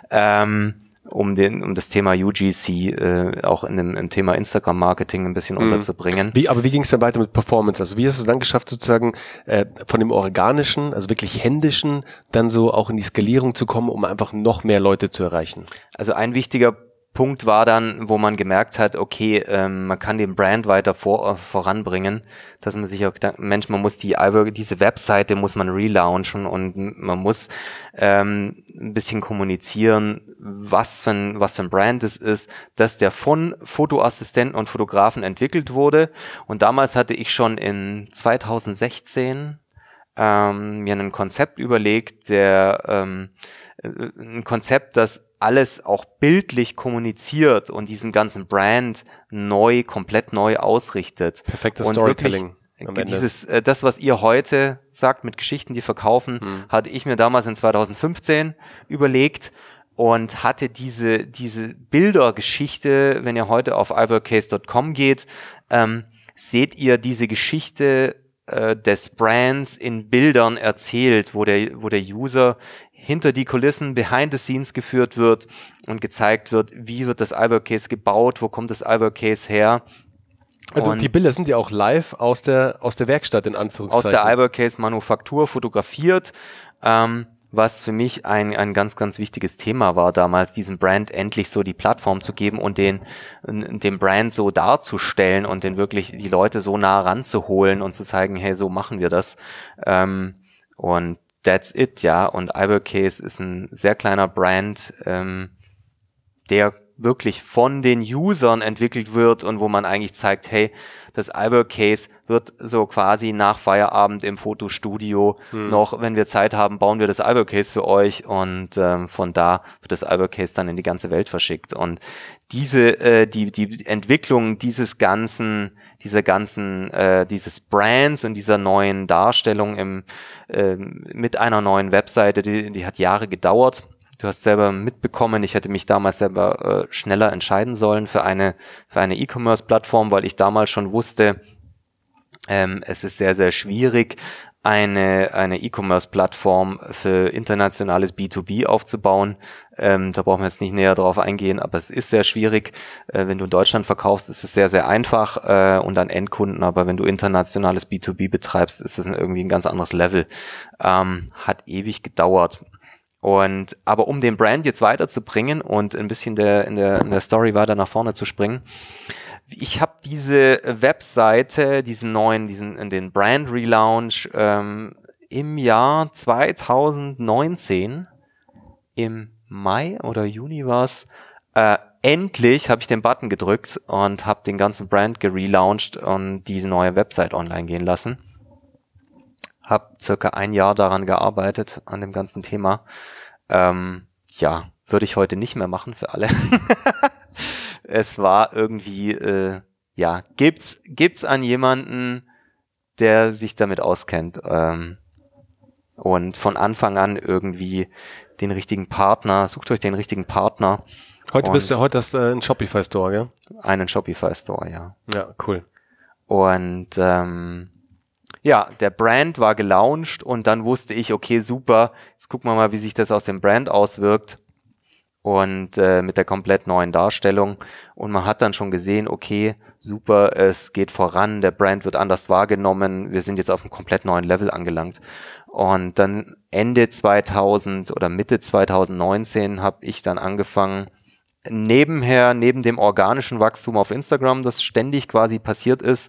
Um das Thema UGC auch im Thema Instagram-Marketing ein bisschen unterzubringen. Aber wie ging es dann weiter mit Performance? Also wie hast du dann geschafft, sozusagen von dem organischen, also wirklich händischen, dann so auch in die Skalierung zu kommen, um einfach noch mehr Leute zu erreichen? Also ein wichtiger Punkt war dann, wo man gemerkt hat, okay, man kann den Brand weiter voranbringen, dass man sich auch gedacht, Mensch, man muss diese Webseite muss man relaunchen und man muss ein bisschen kommunizieren, was für ein Brand es ist, dass der von Fotoassistenten und Fotografen entwickelt wurde. Und damals hatte ich schon in 2016 mir ein Konzept überlegt, ein Konzept, das alles auch bildlich kommuniziert und diesen ganzen Brand komplett neu ausrichtet. Perfektes Storytelling. Das, was ihr heute sagt mit Geschichten, die verkaufen, hatte ich mir damals in 2015 überlegt und hatte diese Bildergeschichte, wenn ihr heute auf iWorkCase.com geht, seht ihr diese Geschichte des Brands in Bildern erzählt, wo der User hinter die Kulissen, behind the scenes geführt wird und gezeigt wird, wie wird das iWorkCase gebaut, wo kommt das iWorkCase her. Also die Bilder sind ja auch live aus der Werkstatt, in Anführungszeichen. Aus der iWorkCase-Manufaktur fotografiert, was für mich ein ganz, ganz wichtiges Thema war damals, diesem Brand endlich so die Plattform zu geben und den Brand so darzustellen und den wirklich die Leute so nah ranzuholen und zu zeigen, hey, so machen wir das. Und that's it, ja. Und iWorkCase ist ein sehr kleiner Brand, der wirklich von den Usern entwickelt wird und wo man eigentlich zeigt, hey, das iWorkCase wird so quasi nach Feierabend im Fotostudio noch, wenn wir Zeit haben, bauen wir das iWorkCase für euch und von da wird das iWorkCase dann in die ganze Welt verschickt. Und die Entwicklung dieses Brands und dieser neuen Darstellung mit einer neuen Webseite, die hat Jahre gedauert. Du hast selber mitbekommen, ich hätte mich damals selber schneller entscheiden sollen für eine E-Commerce-Plattform, weil ich damals schon wusste, es ist sehr, sehr schwierig, eine E-Commerce-Plattform für internationales B2B aufzubauen. Da brauchen wir jetzt nicht näher drauf eingehen, aber es ist sehr schwierig. Wenn du in Deutschland verkaufst, ist es sehr, sehr einfach und an Endkunden, aber wenn du internationales B2B betreibst, ist das irgendwie ein ganz anderes Level. Hat ewig gedauert. Aber um den Brand jetzt weiterzubringen und ein bisschen in der Story weiter nach vorne zu springen, ich habe diese Webseite, den Brand Relaunch im Jahr 2019, im Mai oder Juni war's, endlich habe ich den Button gedrückt und habe den ganzen Brand gelauncht und diese neue Website online gehen lassen. Hab circa 1 Jahr daran gearbeitet, an dem ganzen Thema. Würde ich heute nicht mehr machen für alle. Es war irgendwie, gibt's an jemanden, der sich damit auskennt und von Anfang an irgendwie den richtigen Partner, sucht euch den richtigen Partner. Heute hast du einen Shopify-Store, gell? Einen Shopify-Store, ja. Ja, cool. Und der Brand war gelauncht und dann wusste ich, okay, super, jetzt gucken wir mal, wie sich das aus dem Brand auswirkt. und mit der komplett neuen Darstellung. Und man hat dann schon gesehen, okay, super, es geht voran, der Brand wird anders wahrgenommen, wir sind jetzt auf einem komplett neuen Level angelangt. Und dann Ende 2000 oder Mitte 2019 habe ich dann angefangen, neben dem organischen Wachstum auf Instagram, das ständig quasi passiert ist,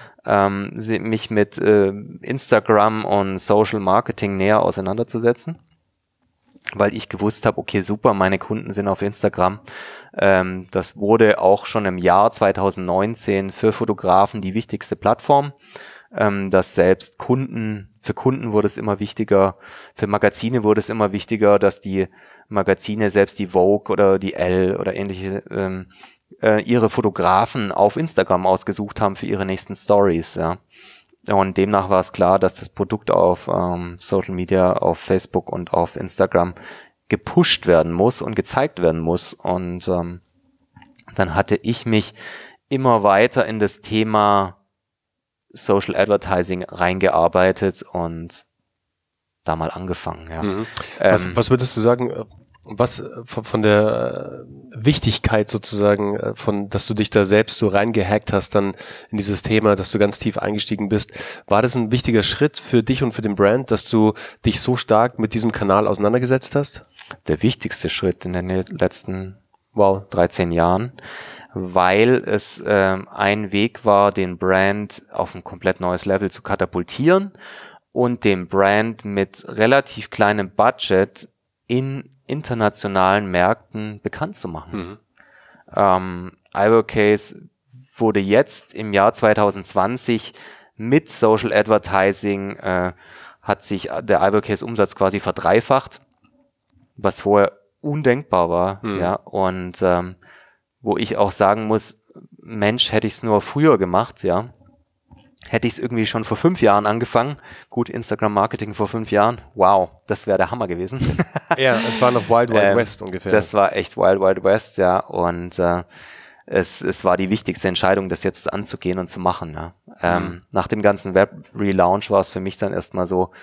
mich mit Instagram und Social Marketing näher auseinanderzusetzen, weil ich gewusst habe, okay, super, meine Kunden sind auf Instagram. Das wurde auch schon im Jahr 2019 für Fotografen die wichtigste Plattform. Dass selbst für Kunden wurde es immer wichtiger, für Magazine wurde es immer wichtiger, dass die Magazine, selbst die Vogue oder die Elle oder ähnliche, ihre Fotografen auf Instagram ausgesucht haben für ihre nächsten Stories, ja. Und demnach war es klar, dass das Produkt auf Social Media, auf Facebook und auf Instagram gepusht werden muss und gezeigt werden muss. Und dann hatte ich mich immer weiter in das Thema Social Advertising reingearbeitet und da mal angefangen, ja. Mhm. Was würdest du sagen, was von der Wichtigkeit sozusagen, dass du dich da selbst so reingehackt hast dann in dieses Thema, dass du ganz tief eingestiegen bist, war das ein wichtiger Schritt für dich und für den Brand, dass du dich so stark mit diesem Kanal auseinandergesetzt hast? Der wichtigste Schritt in den letzten 13 Jahren, weil es ein Weg war, den Brand auf ein komplett neues Level zu katapultieren und den Brand mit relativ kleinem Budget in internationalen Märkten bekannt zu machen. iWorkcase wurde jetzt im Jahr 2020 mit Social Advertising hat sich der iWorkcase-Umsatz quasi verdreifacht, was vorher undenkbar war, ja, und wo ich auch sagen muss, Mensch, hätte ich es nur früher gemacht, ja, hätte ich es irgendwie schon vor 5 Jahren angefangen. Gut, Instagram-Marketing vor 5 Jahren, wow, das wäre der Hammer gewesen. Ja, es war noch Wild Wild West ungefähr. Das war echt Wild Wild West, ja, und es war die wichtigste Entscheidung, das jetzt anzugehen und zu machen, ja. Nach dem ganzen Web-Relaunch war es für mich dann erstmal so,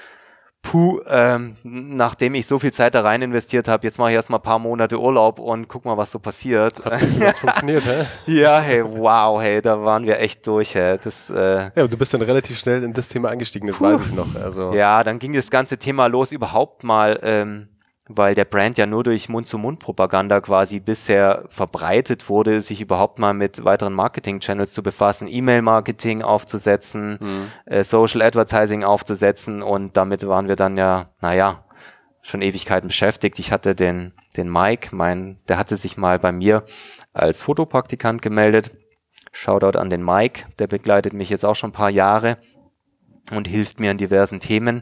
nachdem ich so viel Zeit da rein investiert habe, jetzt mache ich erstmal ein paar Monate Urlaub und guck mal, was so passiert. Hat ein bisschen was funktioniert, hä? Ja, hey, wow, hey, da waren wir echt durch, hey. Ja, du bist dann relativ schnell in das Thema eingestiegen, das weiß ich noch. Also. Ja, dann ging das ganze Thema los überhaupt mal, weil der Brand ja nur durch Mund-zu-Mund-Propaganda quasi bisher verbreitet wurde, sich überhaupt mal mit weiteren Marketing-Channels zu befassen, E-Mail-Marketing aufzusetzen, Social Advertising aufzusetzen, und damit waren wir dann ja, schon Ewigkeiten beschäftigt. Ich hatte den Mike, der hatte sich mal bei mir als Fotopraktikant gemeldet. Shoutout an den Mike, der begleitet mich jetzt auch schon ein paar Jahre und hilft mir in diversen Themen.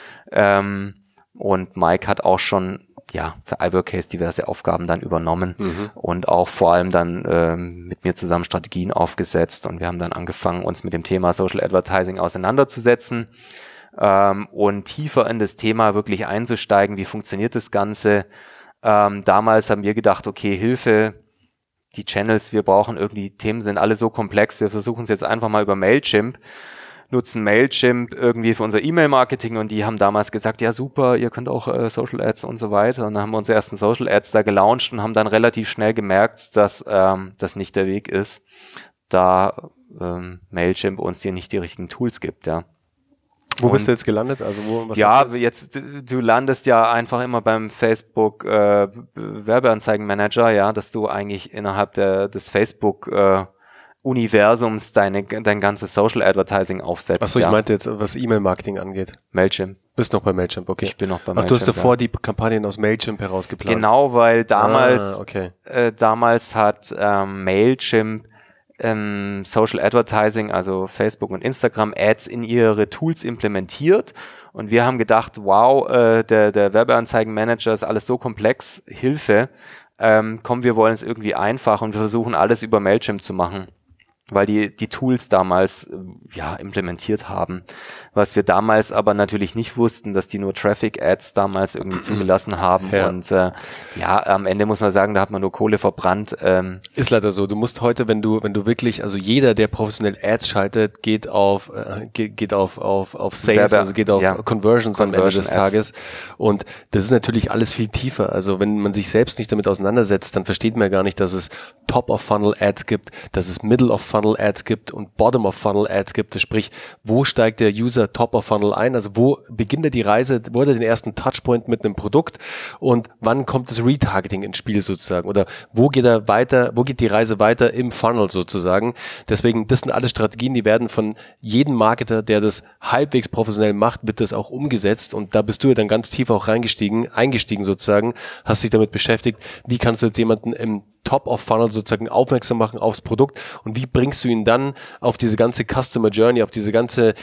Und Mike hat auch schon für iWorkcase diverse Aufgaben dann übernommen und auch vor allem dann mit mir zusammen Strategien aufgesetzt, und wir haben dann angefangen, uns mit dem Thema Social Advertising auseinanderzusetzen und tiefer in das Thema wirklich einzusteigen, wie funktioniert das Ganze. Damals haben wir gedacht, okay, Hilfe, die Channels, wir brauchen irgendwie, die Themen sind alle so komplex, wir versuchen es jetzt einfach mal über Mailchimp, nutzen Mailchimp irgendwie für unser E-Mail-Marketing, und die haben damals gesagt, ja super, ihr könnt auch Social Ads und so weiter, und dann haben wir unsere ersten Social Ads da gelauncht und haben dann relativ schnell gemerkt, dass das nicht der Weg ist, da Mailchimp uns hier nicht die richtigen Tools gibt, ja. Wo bist du jetzt gelandet? Also du landest ja einfach immer beim Facebook Werbeanzeigenmanager, ja, dass du eigentlich innerhalb des Facebook Universums dein ganzes Social Advertising aufsetzt. Achso, ich meinte jetzt, was E-Mail-Marketing angeht. Mailchimp. Bist noch bei Mailchimp, okay. Ich bin noch bei Mailchimp. Ach, du hast davor die Kampagnen aus Mailchimp herausgeplant. Genau, weil damals hat Mailchimp Social Advertising, also Facebook und Instagram Ads in ihre Tools implementiert, und wir haben gedacht, wow, der Werbeanzeigenmanager ist alles so komplex, Hilfe, komm, wir wollen es irgendwie einfach, und wir versuchen alles über Mailchimp zu machen. weil die Tools damals implementiert haben. Was wir damals aber natürlich nicht wussten, dass die nur Traffic-Ads damals irgendwie zugelassen haben. Ja. Und am Ende muss man sagen, da hat man nur Kohle verbrannt. Ist leider so. Du musst heute, wenn du wirklich, also jeder, der professionell Ads schaltet, geht auf Sales, also geht auf Conversions am Ende des Tages. Und das ist natürlich alles viel tiefer. Also wenn man sich selbst nicht damit auseinandersetzt, dann versteht man gar nicht, dass es Top-of-Funnel-Ads gibt, dass es Middle-of-Funnel-Ads gibt und Bottom-of-Funnel-Ads gibt. Sprich, wo steigt der User Top-of-Funnel ein? Also wo beginnt er die Reise, wo hat er den ersten Touchpoint mit einem Produkt und wann kommt das Retargeting ins Spiel sozusagen? Oder wo geht die Reise weiter im Funnel sozusagen? Deswegen, das sind alle Strategien, die werden von jedem Marketer, der das halbwegs professionell macht, wird das auch umgesetzt und da bist du ja dann ganz tief auch eingestiegen sozusagen, hast dich damit beschäftigt, wie kannst du jetzt jemanden im Top of Funnel sozusagen aufmerksam machen aufs Produkt und wie bringst du ihn dann auf diese ganze Customer Journey, auf dieses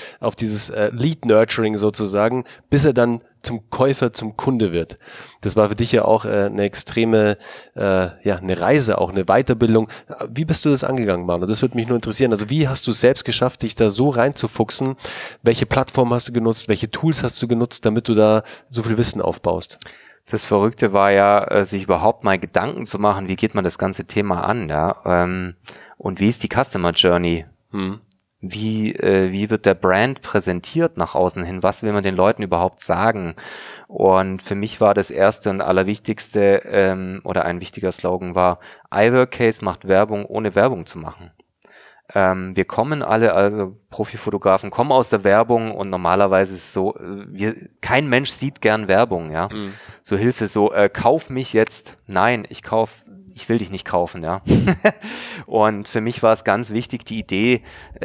Lead Nurturing sozusagen, bis er dann zum Käufer, zum Kunde wird. Das war für dich ja auch eine extreme, eine Reise, auch eine Weiterbildung. Wie bist du das angegangen, Manu? Das würde mich nur interessieren. Also wie hast du es selbst geschafft, dich da so reinzufuchsen? Welche Plattform hast du genutzt? Welche Tools hast du genutzt, damit du da so viel Wissen aufbaust? Das Verrückte war ja, sich überhaupt mal Gedanken zu machen, wie geht man das ganze Thema an, ja? Und wie ist die Customer Journey? Wie wird der Brand präsentiert nach außen hin? Was will man den Leuten überhaupt sagen? Und für mich war das erste und allerwichtigste oder ein wichtiger Slogan war, iWorkcase macht Werbung, ohne Werbung zu machen. Wir kommen alle, also Profifotografen kommen aus der Werbung und normalerweise ist es so, kein Mensch sieht gern Werbung, ja. So Hilfe, so kauf mich jetzt. Nein, ich will dich nicht kaufen, ja. Und für mich war es ganz wichtig, die Idee,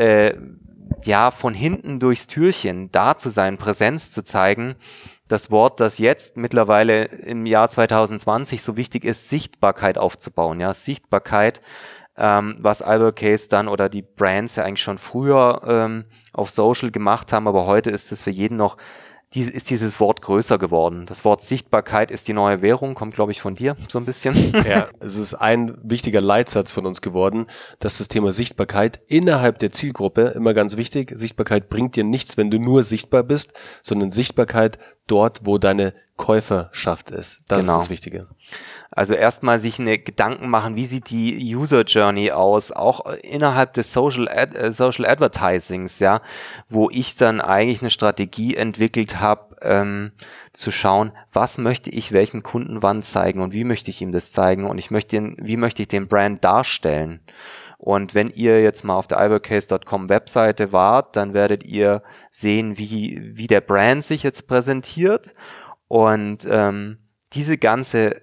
von hinten durchs Türchen da zu sein, Präsenz zu zeigen. Das Wort, das jetzt mittlerweile im Jahr 2020 so wichtig ist, Sichtbarkeit aufzubauen, ja. Sichtbarkeit, was iWorkcase dann oder die Brands ja eigentlich schon früher auf Social gemacht haben, aber heute ist es für jeden noch, ist dieses Wort größer geworden. Das Wort Sichtbarkeit ist die neue Währung, kommt, glaube ich, von dir so ein bisschen. Ja, es ist ein wichtiger Leitsatz von uns geworden, dass das Thema Sichtbarkeit innerhalb der Zielgruppe, immer ganz wichtig, Sichtbarkeit bringt dir nichts, wenn du nur sichtbar bist, sondern Sichtbarkeit dort, wo deine Käuferschaft ist. Das ist das Wichtige. Also erstmal sich eine Gedanken machen, wie sieht die User Journey aus, auch innerhalb des Social Advertisings, ja, wo ich dann eigentlich eine Strategie entwickelt habe, zu schauen, was möchte ich welchem Kunden wann zeigen und wie möchte ich ihm das zeigen und wie möchte ich den Brand darstellen. Und wenn ihr jetzt mal auf der iWorkcase.com Webseite wart, dann werdet ihr sehen, wie der Brand sich jetzt präsentiert und diese ganze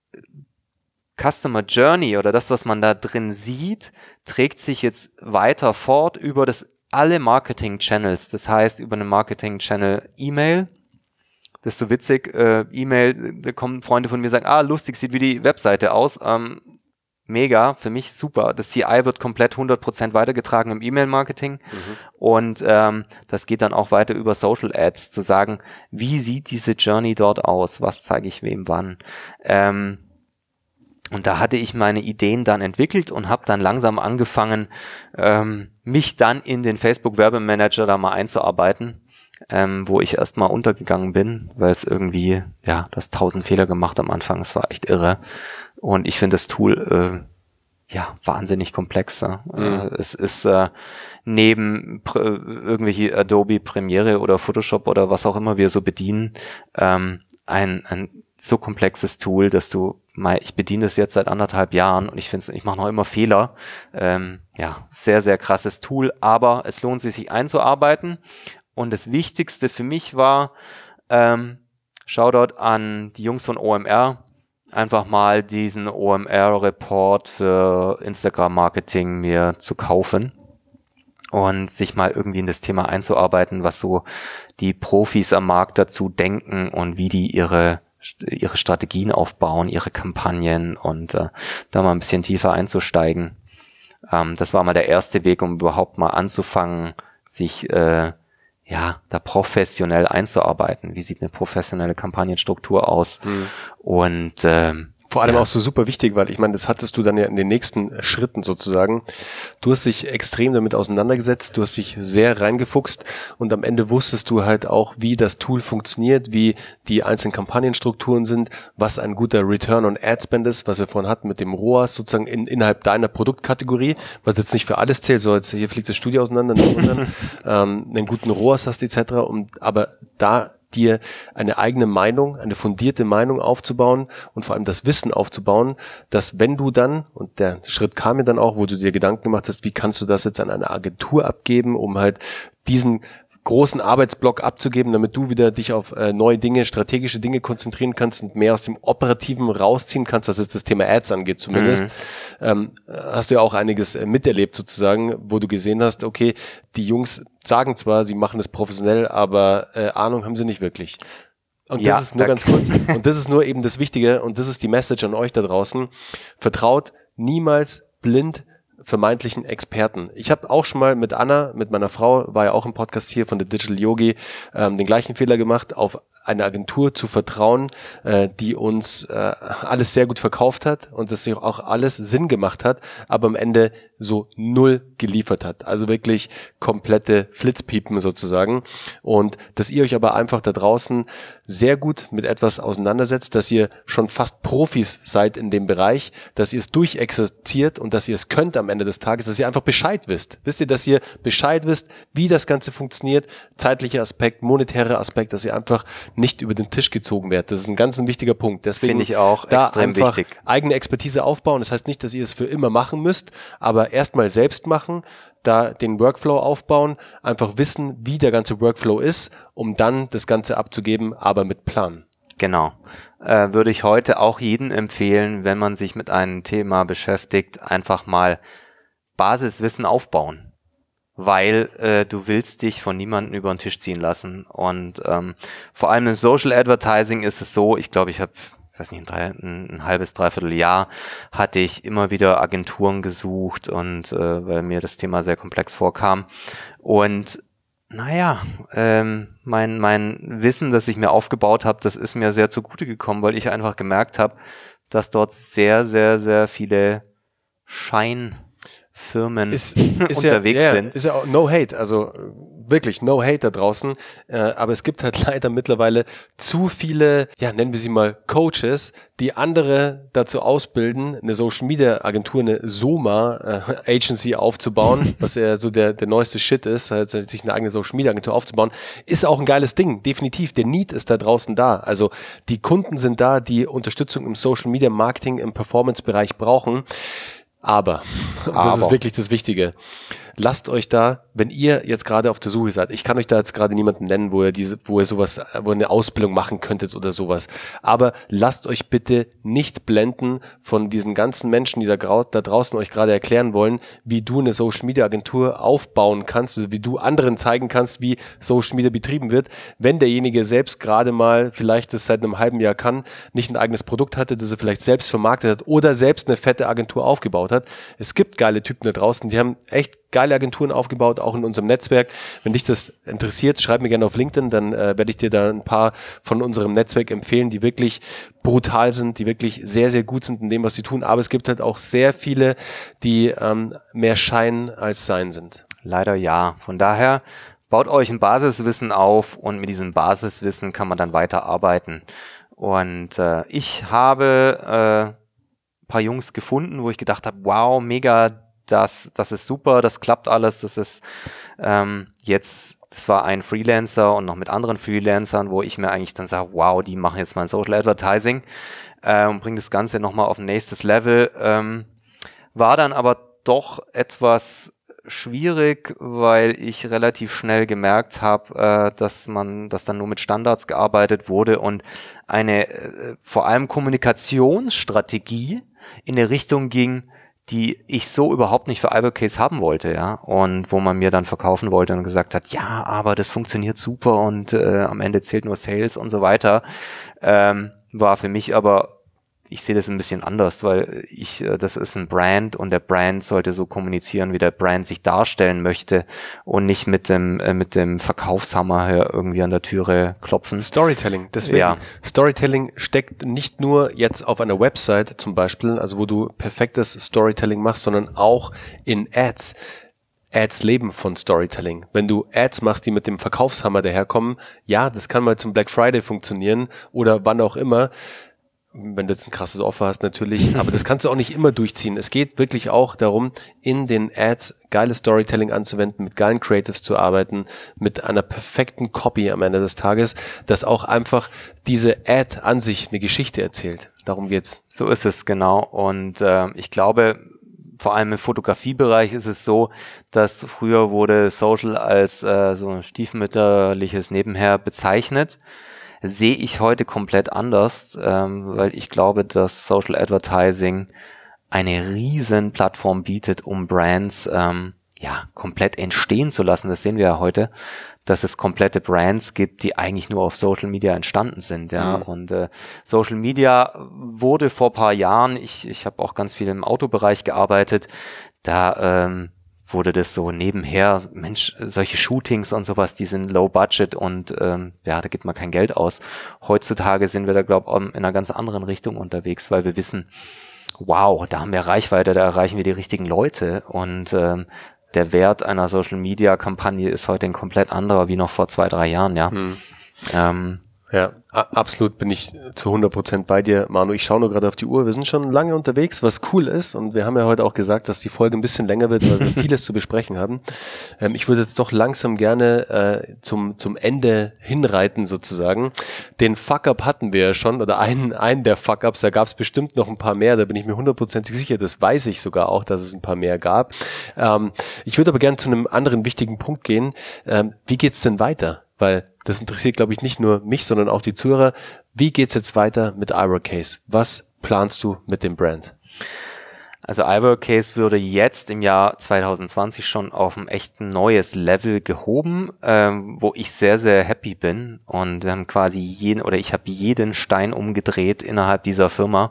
Customer Journey oder das, was man da drin sieht, trägt sich jetzt weiter fort über alle Marketing-Channels. Das heißt, über einen Marketing-Channel E-Mail. Das ist so witzig. E-Mail, da kommen Freunde von mir und sagen, lustig, sieht wie die Webseite aus. Mega, für mich super. Das CI wird komplett 100% weitergetragen im E-Mail-Marketing. Und das geht dann auch weiter über Social Ads, zu sagen, wie sieht diese Journey dort aus? Was zeige ich wem wann? Und da hatte ich meine Ideen dann entwickelt und habe dann langsam angefangen, mich dann in den Facebook-Werbemanager da mal einzuarbeiten, wo ich erstmal untergegangen bin, weil es irgendwie, du hast 1000 Fehler gemacht am Anfang, es war echt irre. Und ich finde das Tool wahnsinnig komplex. Es ist neben irgendwelche Adobe Premiere oder Photoshop oder was auch immer wir so bedienen, ein so komplexes Tool, dass ich bediene das jetzt seit 1,5 Jahren und ich mache noch immer Fehler. Sehr, sehr krasses Tool, aber es lohnt sich einzuarbeiten. Und das Wichtigste für mich war, Shoutout an die Jungs von OMR, einfach mal diesen OMR-Report für Instagram-Marketing mir zu kaufen und sich mal irgendwie in das Thema einzuarbeiten, was so die Profis am Markt dazu denken und wie die ihre Strategien aufbauen, ihre Kampagnen und da mal ein bisschen tiefer einzusteigen. Das war mal der erste Weg, um überhaupt mal anzufangen, sich da professionell einzuarbeiten. Wie sieht eine professionelle Kampagnenstruktur aus? Und Vor allem auch so super wichtig, weil ich meine, das hattest du dann ja in den nächsten Schritten sozusagen. Du hast dich extrem damit auseinandergesetzt, du hast dich sehr reingefuchst und am Ende wusstest du halt auch, wie das Tool funktioniert, wie die einzelnen Kampagnenstrukturen sind, was ein guter Return on Ad Spend ist, was wir vorhin hatten mit dem ROAS sozusagen innerhalb deiner Produktkategorie, was jetzt nicht für alles zählt, so jetzt hier fliegt das Studio auseinander, einen guten ROAS hast etc. Aber da dir eine eigene Meinung, eine fundierte Meinung aufzubauen und vor allem das Wissen aufzubauen, dass wenn du dann, und der Schritt kam mir dann auch, wo du dir Gedanken gemacht hast, wie kannst du das jetzt an eine Agentur abgeben, um halt diesen großen Arbeitsblock abzugeben, damit du wieder dich auf neue Dinge, strategische Dinge konzentrieren kannst und mehr aus dem Operativen rausziehen kannst, was jetzt das Thema Ads angeht zumindest. Hast du ja auch einiges miterlebt sozusagen, wo du gesehen hast, okay, die Jungs sagen zwar, sie machen es professionell, aber Ahnung haben sie nicht wirklich. Und das ist nur ganz kurz. Und das ist nur eben das Wichtige und das ist die Message an euch da draußen. Vertraut niemals blind vermeintlichen Experten. Ich habe auch schon mal mit Anna, mit meiner Frau, war ja auch im Podcast hier von The Digital Yogi, den gleichen Fehler gemacht, auf eine Agentur zu vertrauen, die uns alles sehr gut verkauft hat und das auch alles Sinn gemacht hat, aber am Ende so null geliefert hat. Also wirklich komplette Flitzpiepen sozusagen. Und dass ihr euch aber einfach da draußen sehr gut mit etwas auseinandersetzt, dass ihr schon fast Profis seid in dem Bereich, dass ihr es durchexerziert und dass ihr es könnt am Ende des Tages, dass ihr einfach Bescheid wisst. Wisst ihr, dass ihr Bescheid wisst, wie das Ganze funktioniert, zeitlicher Aspekt, monetärer Aspekt, dass ihr einfach nicht über den Tisch gezogen werdet. Das ist ein ganz wichtiger Punkt. Deswegen finde ich auch da extrem einfach wichtig. Eigene Expertise aufbauen. Das heißt nicht, dass ihr es für immer machen müsst, aber erstmal selbst machen, da den Workflow aufbauen, einfach wissen, wie der ganze Workflow ist, um dann das Ganze abzugeben, aber mit Plan. Genau. Würde ich heute auch jedem empfehlen, wenn man sich mit einem Thema beschäftigt, einfach mal Basiswissen aufbauen. Weil du willst dich von niemandem über den Tisch ziehen lassen. Und vor allem im Social Advertising ist es so, ich glaube, ich habe weiß nicht, ein halbes, dreiviertel Jahr hatte ich immer wieder Agenturen gesucht und weil mir das Thema sehr komplex vorkam. Und naja, mein Wissen, das ich mir aufgebaut habe, das ist mir sehr zugute gekommen, weil ich einfach gemerkt habe, dass dort sehr, sehr, sehr viele Scheinfirmen unterwegs sind. Ist ja auch no hate, also wirklich no hate da draußen, aber es gibt halt leider mittlerweile zu viele, ja, nennen wir sie mal Coaches, die andere dazu ausbilden, eine Social Media Agentur, eine Soma Agency aufzubauen, was ja so der neueste Shit ist, halt sich eine eigene Social Media Agentur aufzubauen, ist auch ein geiles Ding, definitiv. Der Need ist da draußen da. Also die Kunden sind da, die Unterstützung im Social Media Marketing, im Performance Bereich brauchen. Aber, das ist wirklich das Wichtige, lasst euch da, wenn ihr jetzt gerade auf der Suche seid, ich kann euch da jetzt gerade niemanden nennen, wo ihr eine Ausbildung machen könntet oder sowas, aber lasst euch bitte nicht blenden von diesen ganzen Menschen, die da draußen euch gerade erklären wollen, wie du eine Social Media Agentur aufbauen kannst oder wie du anderen zeigen kannst, wie Social Media betrieben wird, wenn derjenige selbst gerade mal, vielleicht das seit einem halben Jahr kann, nicht ein eigenes Produkt hatte, das er vielleicht selbst vermarktet hat oder selbst eine fette Agentur aufgebaut hat. Es gibt geile Typen da draußen, die haben echt geile Agenturen aufgebaut, auch in unserem Netzwerk. Wenn dich das interessiert, schreib mir gerne auf LinkedIn, dann werde ich dir da ein paar von unserem Netzwerk empfehlen, die wirklich brutal sind, die wirklich sehr, sehr gut sind in dem, was sie tun. Aber es gibt halt auch sehr viele, die mehr Schein als Sein sind. Leider ja. Von daher baut euch ein Basiswissen auf und mit diesem Basiswissen kann man dann weiterarbeiten. Und ich habe paar Jungs gefunden, wo ich gedacht habe, wow, mega, das ist super, das klappt alles, das ist das war ein Freelancer und noch mit anderen Freelancern, wo ich mir eigentlich dann sage, wow, die machen jetzt mal Social Advertising und bringen das Ganze nochmal auf ein nächstes Level. War dann aber doch etwas schwierig, weil ich relativ schnell gemerkt habe, dass dann nur mit Standards gearbeitet wurde und eine vor allem Kommunikationsstrategie in eine Richtung ging, die ich so überhaupt nicht für Ibercase haben wollte, ja, und wo man mir dann verkaufen wollte und gesagt hat, ja, aber das funktioniert super und am Ende zählt nur Sales und so weiter, war für mich aber ich sehe das ein bisschen anders, weil das ist ein Brand und der Brand sollte so kommunizieren, wie der Brand sich darstellen möchte und nicht mit dem Verkaufshammer hier irgendwie an der Türe klopfen. Storytelling, deswegen. Ja. Storytelling steckt nicht nur jetzt auf einer Website zum Beispiel, also wo du perfektes Storytelling machst, sondern auch in Ads. Ads leben von Storytelling. Wenn du Ads machst, die mit dem Verkaufshammer daherkommen, ja, das kann mal zum Black Friday funktionieren oder wann auch immer, wenn du jetzt ein krasses Offer hast natürlich, aber das kannst du auch nicht immer durchziehen. Es geht wirklich auch darum, in den Ads geiles Storytelling anzuwenden, mit geilen Creatives zu arbeiten, mit einer perfekten Copy am Ende des Tages, dass auch einfach diese Ad an sich eine Geschichte erzählt. Darum geht's. So ist es, genau. Und ich glaube, vor allem im Fotografiebereich ist es so, dass früher wurde Social als so ein stiefmütterliches Nebenher bezeichnet. Sehe ich heute komplett anders, weil ich glaube, dass Social Advertising eine riesen Plattform bietet, um Brands komplett entstehen zu lassen. Das sehen wir ja heute, dass es komplette Brands gibt, die eigentlich nur auf Social Media entstanden sind. Ja. Und Social Media wurde vor ein paar Jahren, ich habe auch ganz viel im Autobereich gearbeitet, da wurde das so nebenher, Mensch, solche Shootings und sowas, die sind low budget und da gibt man kein Geld aus. Heutzutage sind wir da, glaube ich, in einer ganz anderen Richtung unterwegs, weil wir wissen, wow, da haben wir Reichweite, da erreichen wir die richtigen Leute und der Wert einer Social-Media-Kampagne ist heute ein komplett anderer wie noch vor 2-3 Jahren, ja. Ja, absolut bin ich zu 100% bei dir, Manu. Ich schaue nur gerade auf die Uhr. Wir sind schon lange unterwegs, was cool ist. Und wir haben ja heute auch gesagt, dass die Folge ein bisschen länger wird, weil wir vieles zu besprechen haben. Ich würde jetzt doch langsam gerne zum Ende hinreiten sozusagen. Den Fuck-Up hatten wir ja schon, oder einen der Fuck-Ups. Da gab es bestimmt noch ein paar mehr. Da bin ich mir 100% sicher. Das weiß ich sogar auch, dass es ein paar mehr gab. Ich würde aber gerne zu einem anderen wichtigen Punkt gehen. Wie geht's denn weiter? Weil das interessiert, glaube ich, nicht nur mich, sondern auch die Zuhörer. Wie geht's jetzt weiter mit Iworkcase? Was planst du mit dem Brand? Also Iworkcase würde jetzt im Jahr 2020 schon auf ein echt neues Level gehoben, wo ich sehr, sehr happy bin. Und wir haben quasi ich habe jeden Stein umgedreht innerhalb dieser Firma.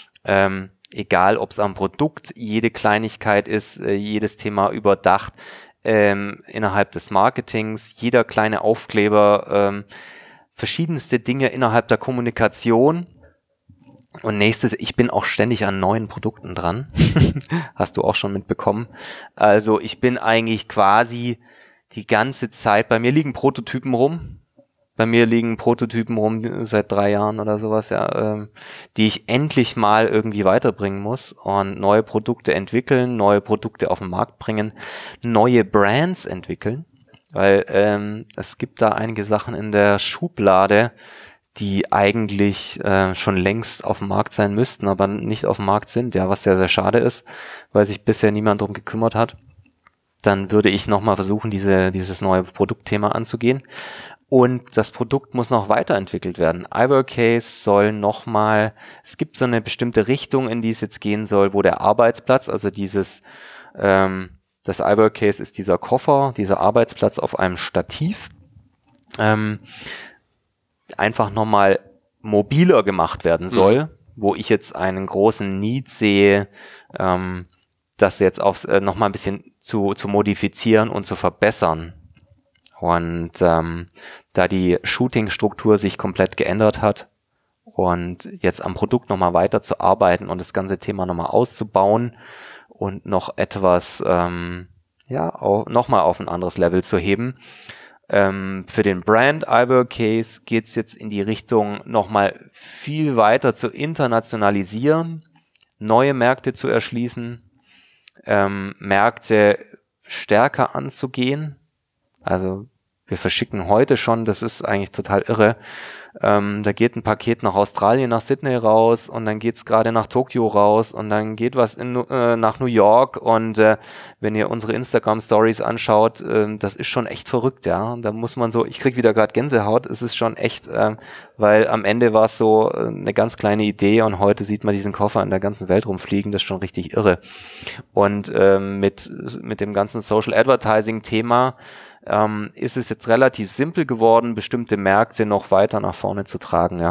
Egal, ob es am Produkt, jede Kleinigkeit ist, jedes Thema überdacht. Innerhalb des Marketings, jeder kleine Aufkleber, verschiedenste Dinge innerhalb der Kommunikation. Und nächstes, ich bin auch ständig an neuen Produkten dran. Hast du auch schon mitbekommen. Also ich bin eigentlich quasi die ganze Zeit, bei mir liegen Prototypen rum. Seit 3 Jahren oder sowas, ja, die ich endlich mal irgendwie weiterbringen muss und neue Produkte entwickeln, neue Produkte auf den Markt bringen, neue Brands entwickeln, weil es gibt da einige Sachen in der Schublade, die eigentlich schon längst auf dem Markt sein müssten, aber nicht auf dem Markt sind, ja, was sehr, sehr schade ist, weil sich bisher niemand drum gekümmert hat. Dann würde ich nochmal versuchen, dieses neue Produktthema anzugehen. Und das Produkt muss noch weiterentwickelt werden. Iworkcase soll es gibt so eine bestimmte Richtung, in die es jetzt gehen soll, wo der Arbeitsplatz, also das Iworkcase ist dieser Koffer, dieser Arbeitsplatz auf einem Stativ, einfach nochmal mobiler gemacht werden soll, wo ich jetzt einen großen Need sehe, das jetzt nochmal ein bisschen zu modifizieren und zu verbessern. Und da die Shooting-Struktur sich komplett geändert hat und jetzt am Produkt nochmal weiter zu arbeiten und das ganze Thema nochmal auszubauen und noch etwas nochmal auf ein anderes Level zu heben. Für den Brand Iworkcase geht's jetzt in die Richtung, nochmal viel weiter zu internationalisieren, neue Märkte zu erschließen, Märkte stärker anzugehen. Also wir verschicken heute schon, das ist eigentlich total irre, da geht ein Paket nach Australien, nach Sydney raus und dann geht's gerade nach Tokio raus und dann geht was nach New York und wenn ihr unsere Instagram-Stories anschaut, das ist schon echt verrückt, ja. Da muss man ich krieg wieder gerade Gänsehaut, es ist schon echt, weil am Ende war es so eine ganz kleine Idee und heute sieht man diesen Koffer in der ganzen Welt rumfliegen, das ist schon richtig irre. Und mit dem ganzen Social Advertising-Thema ist es jetzt relativ simpel geworden, bestimmte Märkte noch weiter nach vorne zu tragen, ja.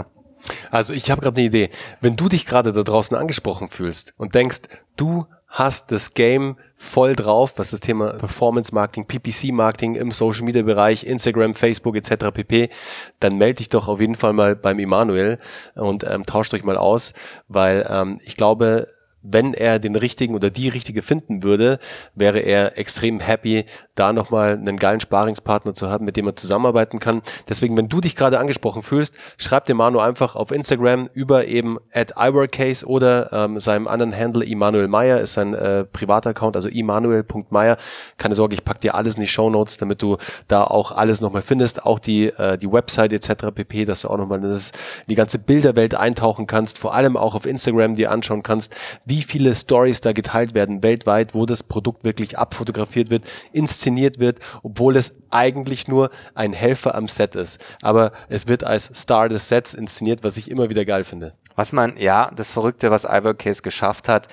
Also ich habe gerade eine Idee. Wenn du dich gerade da draußen angesprochen fühlst und denkst, du hast das Game voll drauf, was das Thema Performance Marketing, PPC Marketing im Social Media Bereich, Instagram, Facebook etc. pp., dann melde dich doch auf jeden Fall mal beim Emanuel und tauscht euch mal aus, weil ich glaube, wenn er den richtigen oder die richtige finden würde, wäre er extrem happy, da nochmal einen geilen Sparingspartner zu haben, mit dem er zusammenarbeiten kann. Deswegen, wenn du dich gerade angesprochen fühlst, schreib dem Manu einfach auf Instagram über eben @iWorkcase oder seinem anderen Handle Emanuel Meyer ist sein privater Account, also emanuel.meyer. Keine Sorge, ich pack dir alles in die Shownotes, damit du da auch alles nochmal findest, auch die Website etc. pp., dass du auch nochmal in die ganze Bilderwelt eintauchen kannst, vor allem auch auf Instagram dir anschauen kannst, wie viele Stories da geteilt werden weltweit, wo das Produkt wirklich abfotografiert wird, inszeniert wird, obwohl es eigentlich nur ein Helfer am Set ist. Aber es wird als Star des Sets inszeniert, was ich immer wieder geil finde. Das Verrückte, was iWorkcase geschafft hat,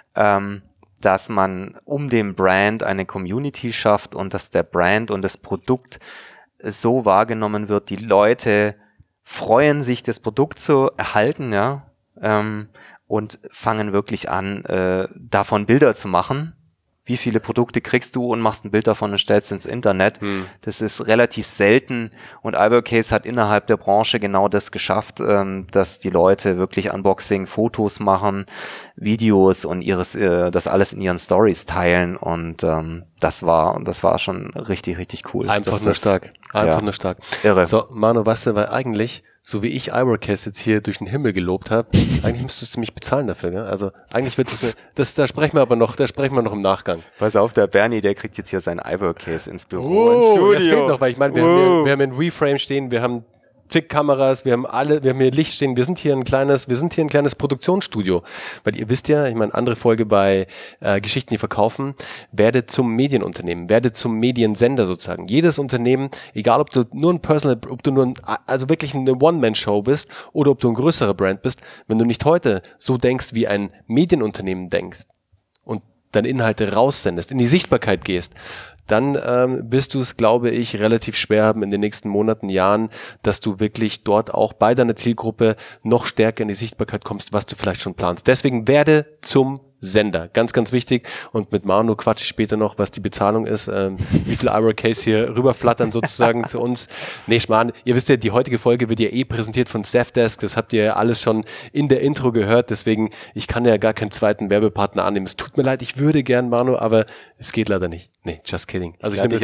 dass man um den Brand eine Community schafft und dass der Brand und das Produkt so wahrgenommen wird. Die Leute freuen sich, das Produkt zu erhalten, ja, und fangen wirklich an, davon Bilder zu machen. Wie viele Produkte kriegst du und machst ein Bild davon und stellst ins Internet. Das ist relativ selten und iWorkcase hat innerhalb der Branche genau das geschafft, dass die Leute wirklich Unboxing, Fotos machen, Videos und das alles in ihren Stories teilen und das war schon richtig, richtig cool. Einfach nur stark. Irre. So, Manu, weißt du, weil eigentlich, so wie ich iWorkcase jetzt hier durch den Himmel gelobt habe, eigentlich müsstest du mich bezahlen dafür, gell? Also eigentlich wird da sprechen wir noch im Nachgang. Pass auf, der Bernie, der kriegt jetzt hier sein iWorkcase ins Büro, ins Das Studio. geht noch, weil ich meine, wir haben ein Reframe stehen, wir haben zig Kameras, wir haben hier Licht stehen, wir sind hier ein kleines Produktionsstudio. Weil ihr wisst ja, ich meine, andere Folge bei Geschichten, die verkaufen, werde zum Medienunternehmen, werde zum Mediensender sozusagen. Jedes Unternehmen, egal ob du nur also wirklich eine One-Man-Show bist oder ob du ein größerer Brand bist, wenn du nicht heute so denkst, wie ein Medienunternehmen denkst und deine Inhalte raussendest, in die Sichtbarkeit gehst, dann wirst du es, glaube ich, relativ schwer haben in den nächsten Monaten, Jahren, dass du wirklich dort auch bei deiner Zielgruppe noch stärker in die Sichtbarkeit kommst, was du vielleicht schon planst. Deswegen werde zum Sender. Ganz, ganz wichtig. Und mit Manu quatsche ich später noch, was die Bezahlung ist, wie viel iWorkcase hier rüberflattern sozusagen zu uns. Nee, Schmarrn, ihr wisst ja, die heutige Folge wird ja präsentiert von Safdesk. Das habt ihr ja alles schon in der Intro gehört. Deswegen, ich kann ja gar keinen zweiten Werbepartner annehmen. Es tut mir leid, ich würde gern, Manu, aber es geht leider nicht. Nee, just kidding. Also ich nehme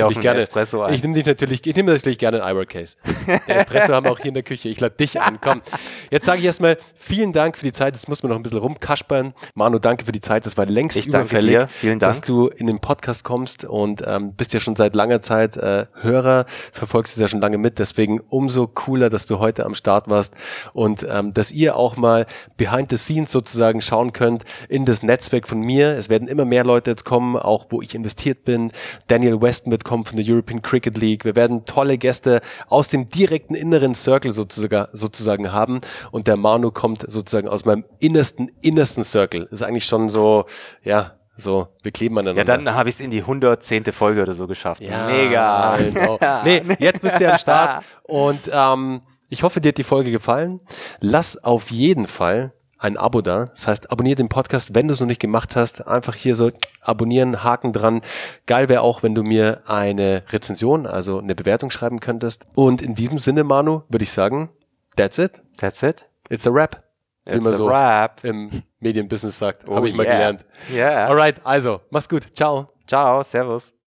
natürlich gerne einen iWorkcase. Der Espresso haben wir auch hier in der Küche. Ich lade dich an. Komm. Jetzt sage ich erstmal vielen Dank für die Zeit. Jetzt muss man noch ein bisschen rumkaspern. Manu, danke für die Zeit. Das war längst überfällig, Vielen Dank, dass du in den Podcast kommst und bist ja schon seit langer Zeit Hörer, verfolgst es ja schon lange mit. Deswegen umso cooler, dass du heute am Start warst und dass ihr auch mal behind the scenes sozusagen schauen könnt in das Netzwerk von mir. Es werden immer mehr Leute jetzt kommen, auch wo ich investiert bin. Daniel Weston wird kommen von der European Cricket League. Wir werden tolle Gäste aus dem direkten inneren Circle sozusagen haben. Und der Manu kommt sozusagen aus meinem innersten Circle. Ist eigentlich schon so, ja, so, wir kleben aneinander. Ja, dann habe ich es in die 110. Folge oder so geschafft. Ja, mega. Genau. Nee, jetzt bist du am Start. Und ich hoffe, dir hat die Folge gefallen. Lass auf jeden Fall ein Abo da. Das heißt, abonniere den Podcast, wenn du es noch nicht gemacht hast. Einfach hier so abonnieren, Haken dran. Geil wäre auch, wenn du mir eine Rezension, also eine Bewertung schreiben könntest. Und in diesem Sinne, Manu, würde ich sagen, that's it. It's a wrap. Wie man so im Medienbusiness sagt. Habe ich mal gelernt. Yeah. Alright, also, mach's gut. Ciao. Ciao, servus.